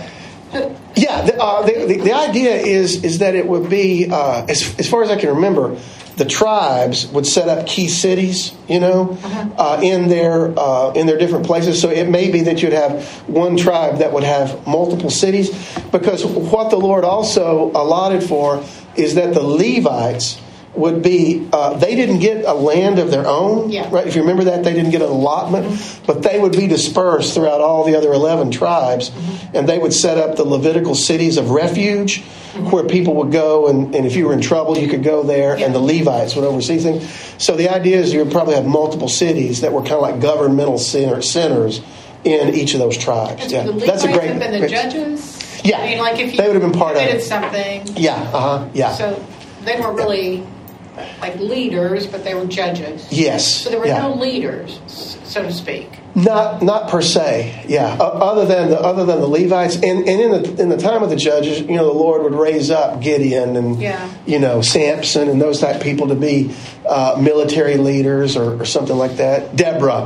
Yeah, the, uh, the, the the idea is is that it would be uh, as as far as I can remember, the tribes would set up key cities, you know, uh-huh. uh, in their uh, in their different places. So it may be that you'd have one tribe that would have multiple cities, because what the Lord also allotted for is that the Levites would be, uh, they didn't get a land of their own, yeah. right? If you remember that, they didn't get an allotment, mm-hmm. but they would be dispersed throughout all the other eleven tribes, mm-hmm. and they would set up the Levitical cities of refuge, mm-hmm. where people would go, and, and if you were in trouble, you could go there, yeah. and the Levites would oversee things. So the idea is you would probably have multiple cities that were kind of like governmental center, centers in each of those tribes. And yeah, the that's a great. And the judges. Yeah, I mean, like if you they would have been part of it. Something. Yeah. Uh huh. Yeah. So they weren't really. Like leaders, but they were judges. Yes. So there were yeah. no leaders, so to speak. Not, not per se. Yeah. Uh, other than the other than the Levites, and, and in the in the time of the judges, you know, the Lord would raise up Gideon and yeah. you know Samson and those type of people to be uh, military leaders or, or something like that. Deborah, you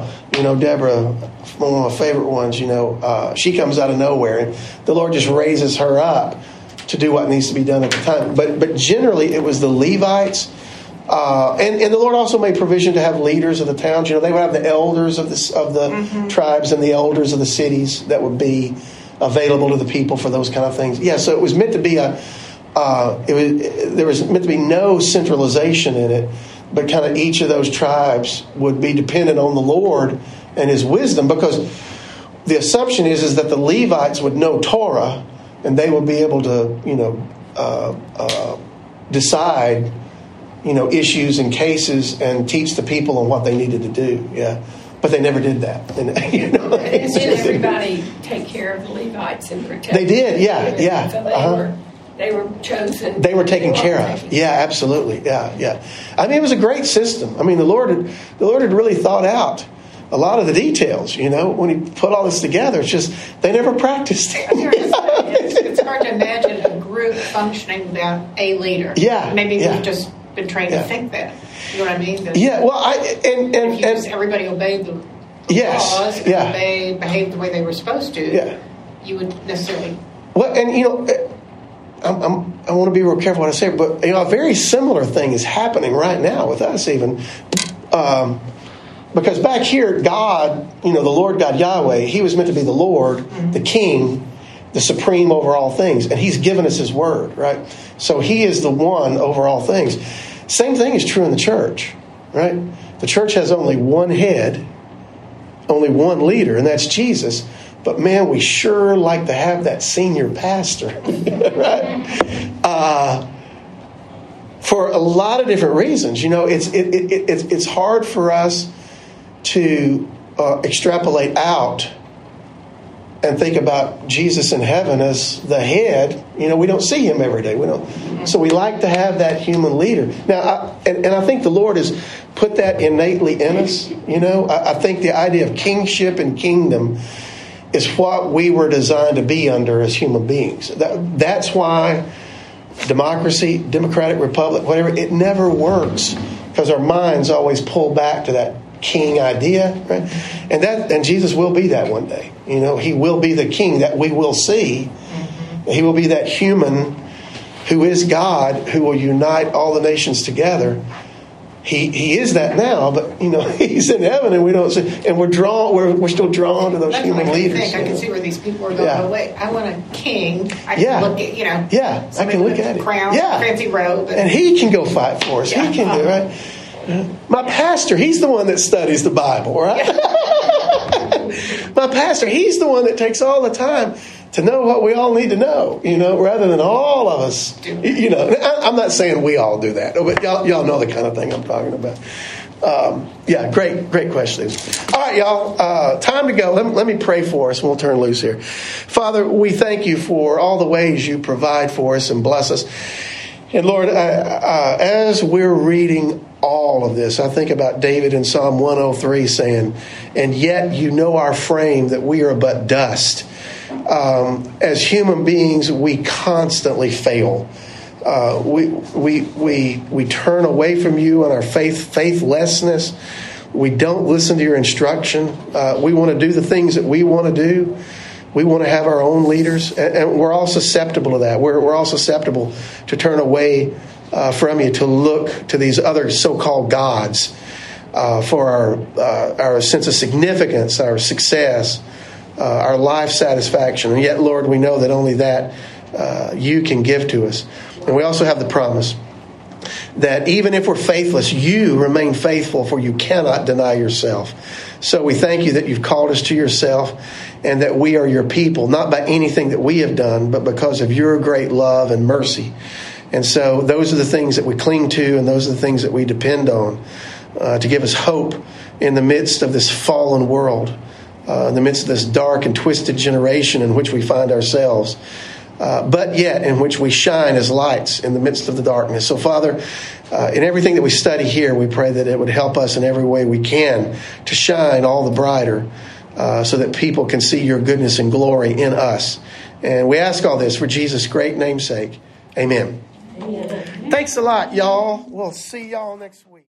you know, Deborah, one of my favorite ones, you know, uh, she comes out of nowhere, and the Lord just raises her up to do what needs to be done at the time. But but generally, it was the Levites. Uh, and, and the Lord also made provision to have leaders of the towns. You know, they would have the elders of the, of the mm-hmm. tribes and the elders of the cities that would be available to the people for those kind of things. Yeah, so it was meant to be a, uh, it was there was meant to be no centralization in it, but kind of each of those tribes would be dependent on the Lord and His wisdom, because the assumption is, is that the Levites would know Torah and they would be able to, you know, uh, uh, decide you know, issues and cases and teach the people on what they needed to do. Yeah. But they never did that. And, you know, and did everybody take care of the Levites and protect them? They did, yeah, yeah. So they, uh-huh. were, they were chosen. They were taken care of. Yeah, absolutely. Yeah, yeah. I mean, it was a great system. I mean, the Lord had, the Lord had really thought out a lot of the details, you know, when He put all this together. It's just, they never practiced it. It's, it's hard to imagine a group functioning without a leader. Yeah. Maybe yeah. we've just been trained yeah. to think that. You know what I mean? That yeah, well, I and and, if you and just, everybody obeyed the, the yes, laws and yeah. they behaved the way they were supposed to, yeah. you would necessarily. Well, and you know, I'm, I'm, I want to be real careful what I say, but you know, a very similar thing is happening right now with us, even um, because back here, God, you know, the Lord God Yahweh, He was meant to be the Lord, mm-hmm. the King, the supreme over all things, and He's given us His word, right? So He is the one over all things. Same thing is true in the church, right? The church has only one head, only one leader, and that's Jesus. But man, we sure like to have that senior pastor, right? Uh, for a lot of different reasons. You know, it's it, it, it it's it's hard for us to uh, extrapolate out and think about Jesus in heaven as the head. You know, we don't see Him every day. We don't, so we like to have that human leader. Now, I, and, and I think the Lord has put that innately in us. You know, I, I think the idea of kingship and kingdom is what we were designed to be under as human beings. That, that's why democracy, democratic republic, whatever, it never works, because our minds always pull back to that king idea, right? And that, and Jesus will be that one day. You know, He will be the king that we will see. Mm-hmm. He will be that human who is God, who will unite all the nations together. He He is that now, but you know, He's in heaven, and we don't see, and we're drawn. We're we're still drawn to those That's human what I leaders. Think. I know? can see where these people are going. Yeah. Oh, wait, I want a king. I can Yeah. look at you know. Yeah, I can look at it. Crown, yeah, fancy robe, and, and He can go fight for us. Yeah. He can do right. My pastor, he's the one that studies the Bible, right? My pastor, he's the one that takes all the time to know what we all need to know, you know, rather than all of us. You know, I'm not saying we all do that, but y'all, y'all know the kind of thing I'm talking about. Um, yeah, great, great questions. All right, y'all, uh, time to go. Let me, let me pray for us and we'll turn loose here. Father, we thank You for all the ways You provide for us and bless us. And Lord, uh, uh, as we're reading all of this, I think about David in Psalm one oh three saying, "And yet You know our frame, that we are but dust." Um, as human beings, we constantly fail. Uh, we we we we turn away from You in our faith faithlessness. We don't listen to Your instruction. Uh, we want to do the things that we want to do. We want to have our own leaders, and, and we're all susceptible to that. We're we're all susceptible to turn away uh, from You, to look to these other so-called gods uh, for our uh, our sense of significance, our success, uh, our life satisfaction. And yet, Lord, we know that only that uh, You can give to us. And we also have the promise that even if we're faithless, You remain faithful, for You cannot deny Yourself. So we thank You that You've called us to Yourself, and that we are Your people, not by anything that we have done, but because of Your great love and mercy. And so those are the things that we cling to, and those are the things that we depend on uh, to give us hope in the midst of this fallen world, uh, in the midst of this dark and twisted generation in which we find ourselves. Uh, but yet in which we shine as lights in the midst of the darkness. So, Father, uh, in everything that we study here, we pray that it would help us in every way we can to shine all the brighter, uh, so that people can see Your goodness and glory in us. And we ask all this for Jesus' great name's sake. Amen. Amen. Thanks a lot, y'all. We'll see y'all next week.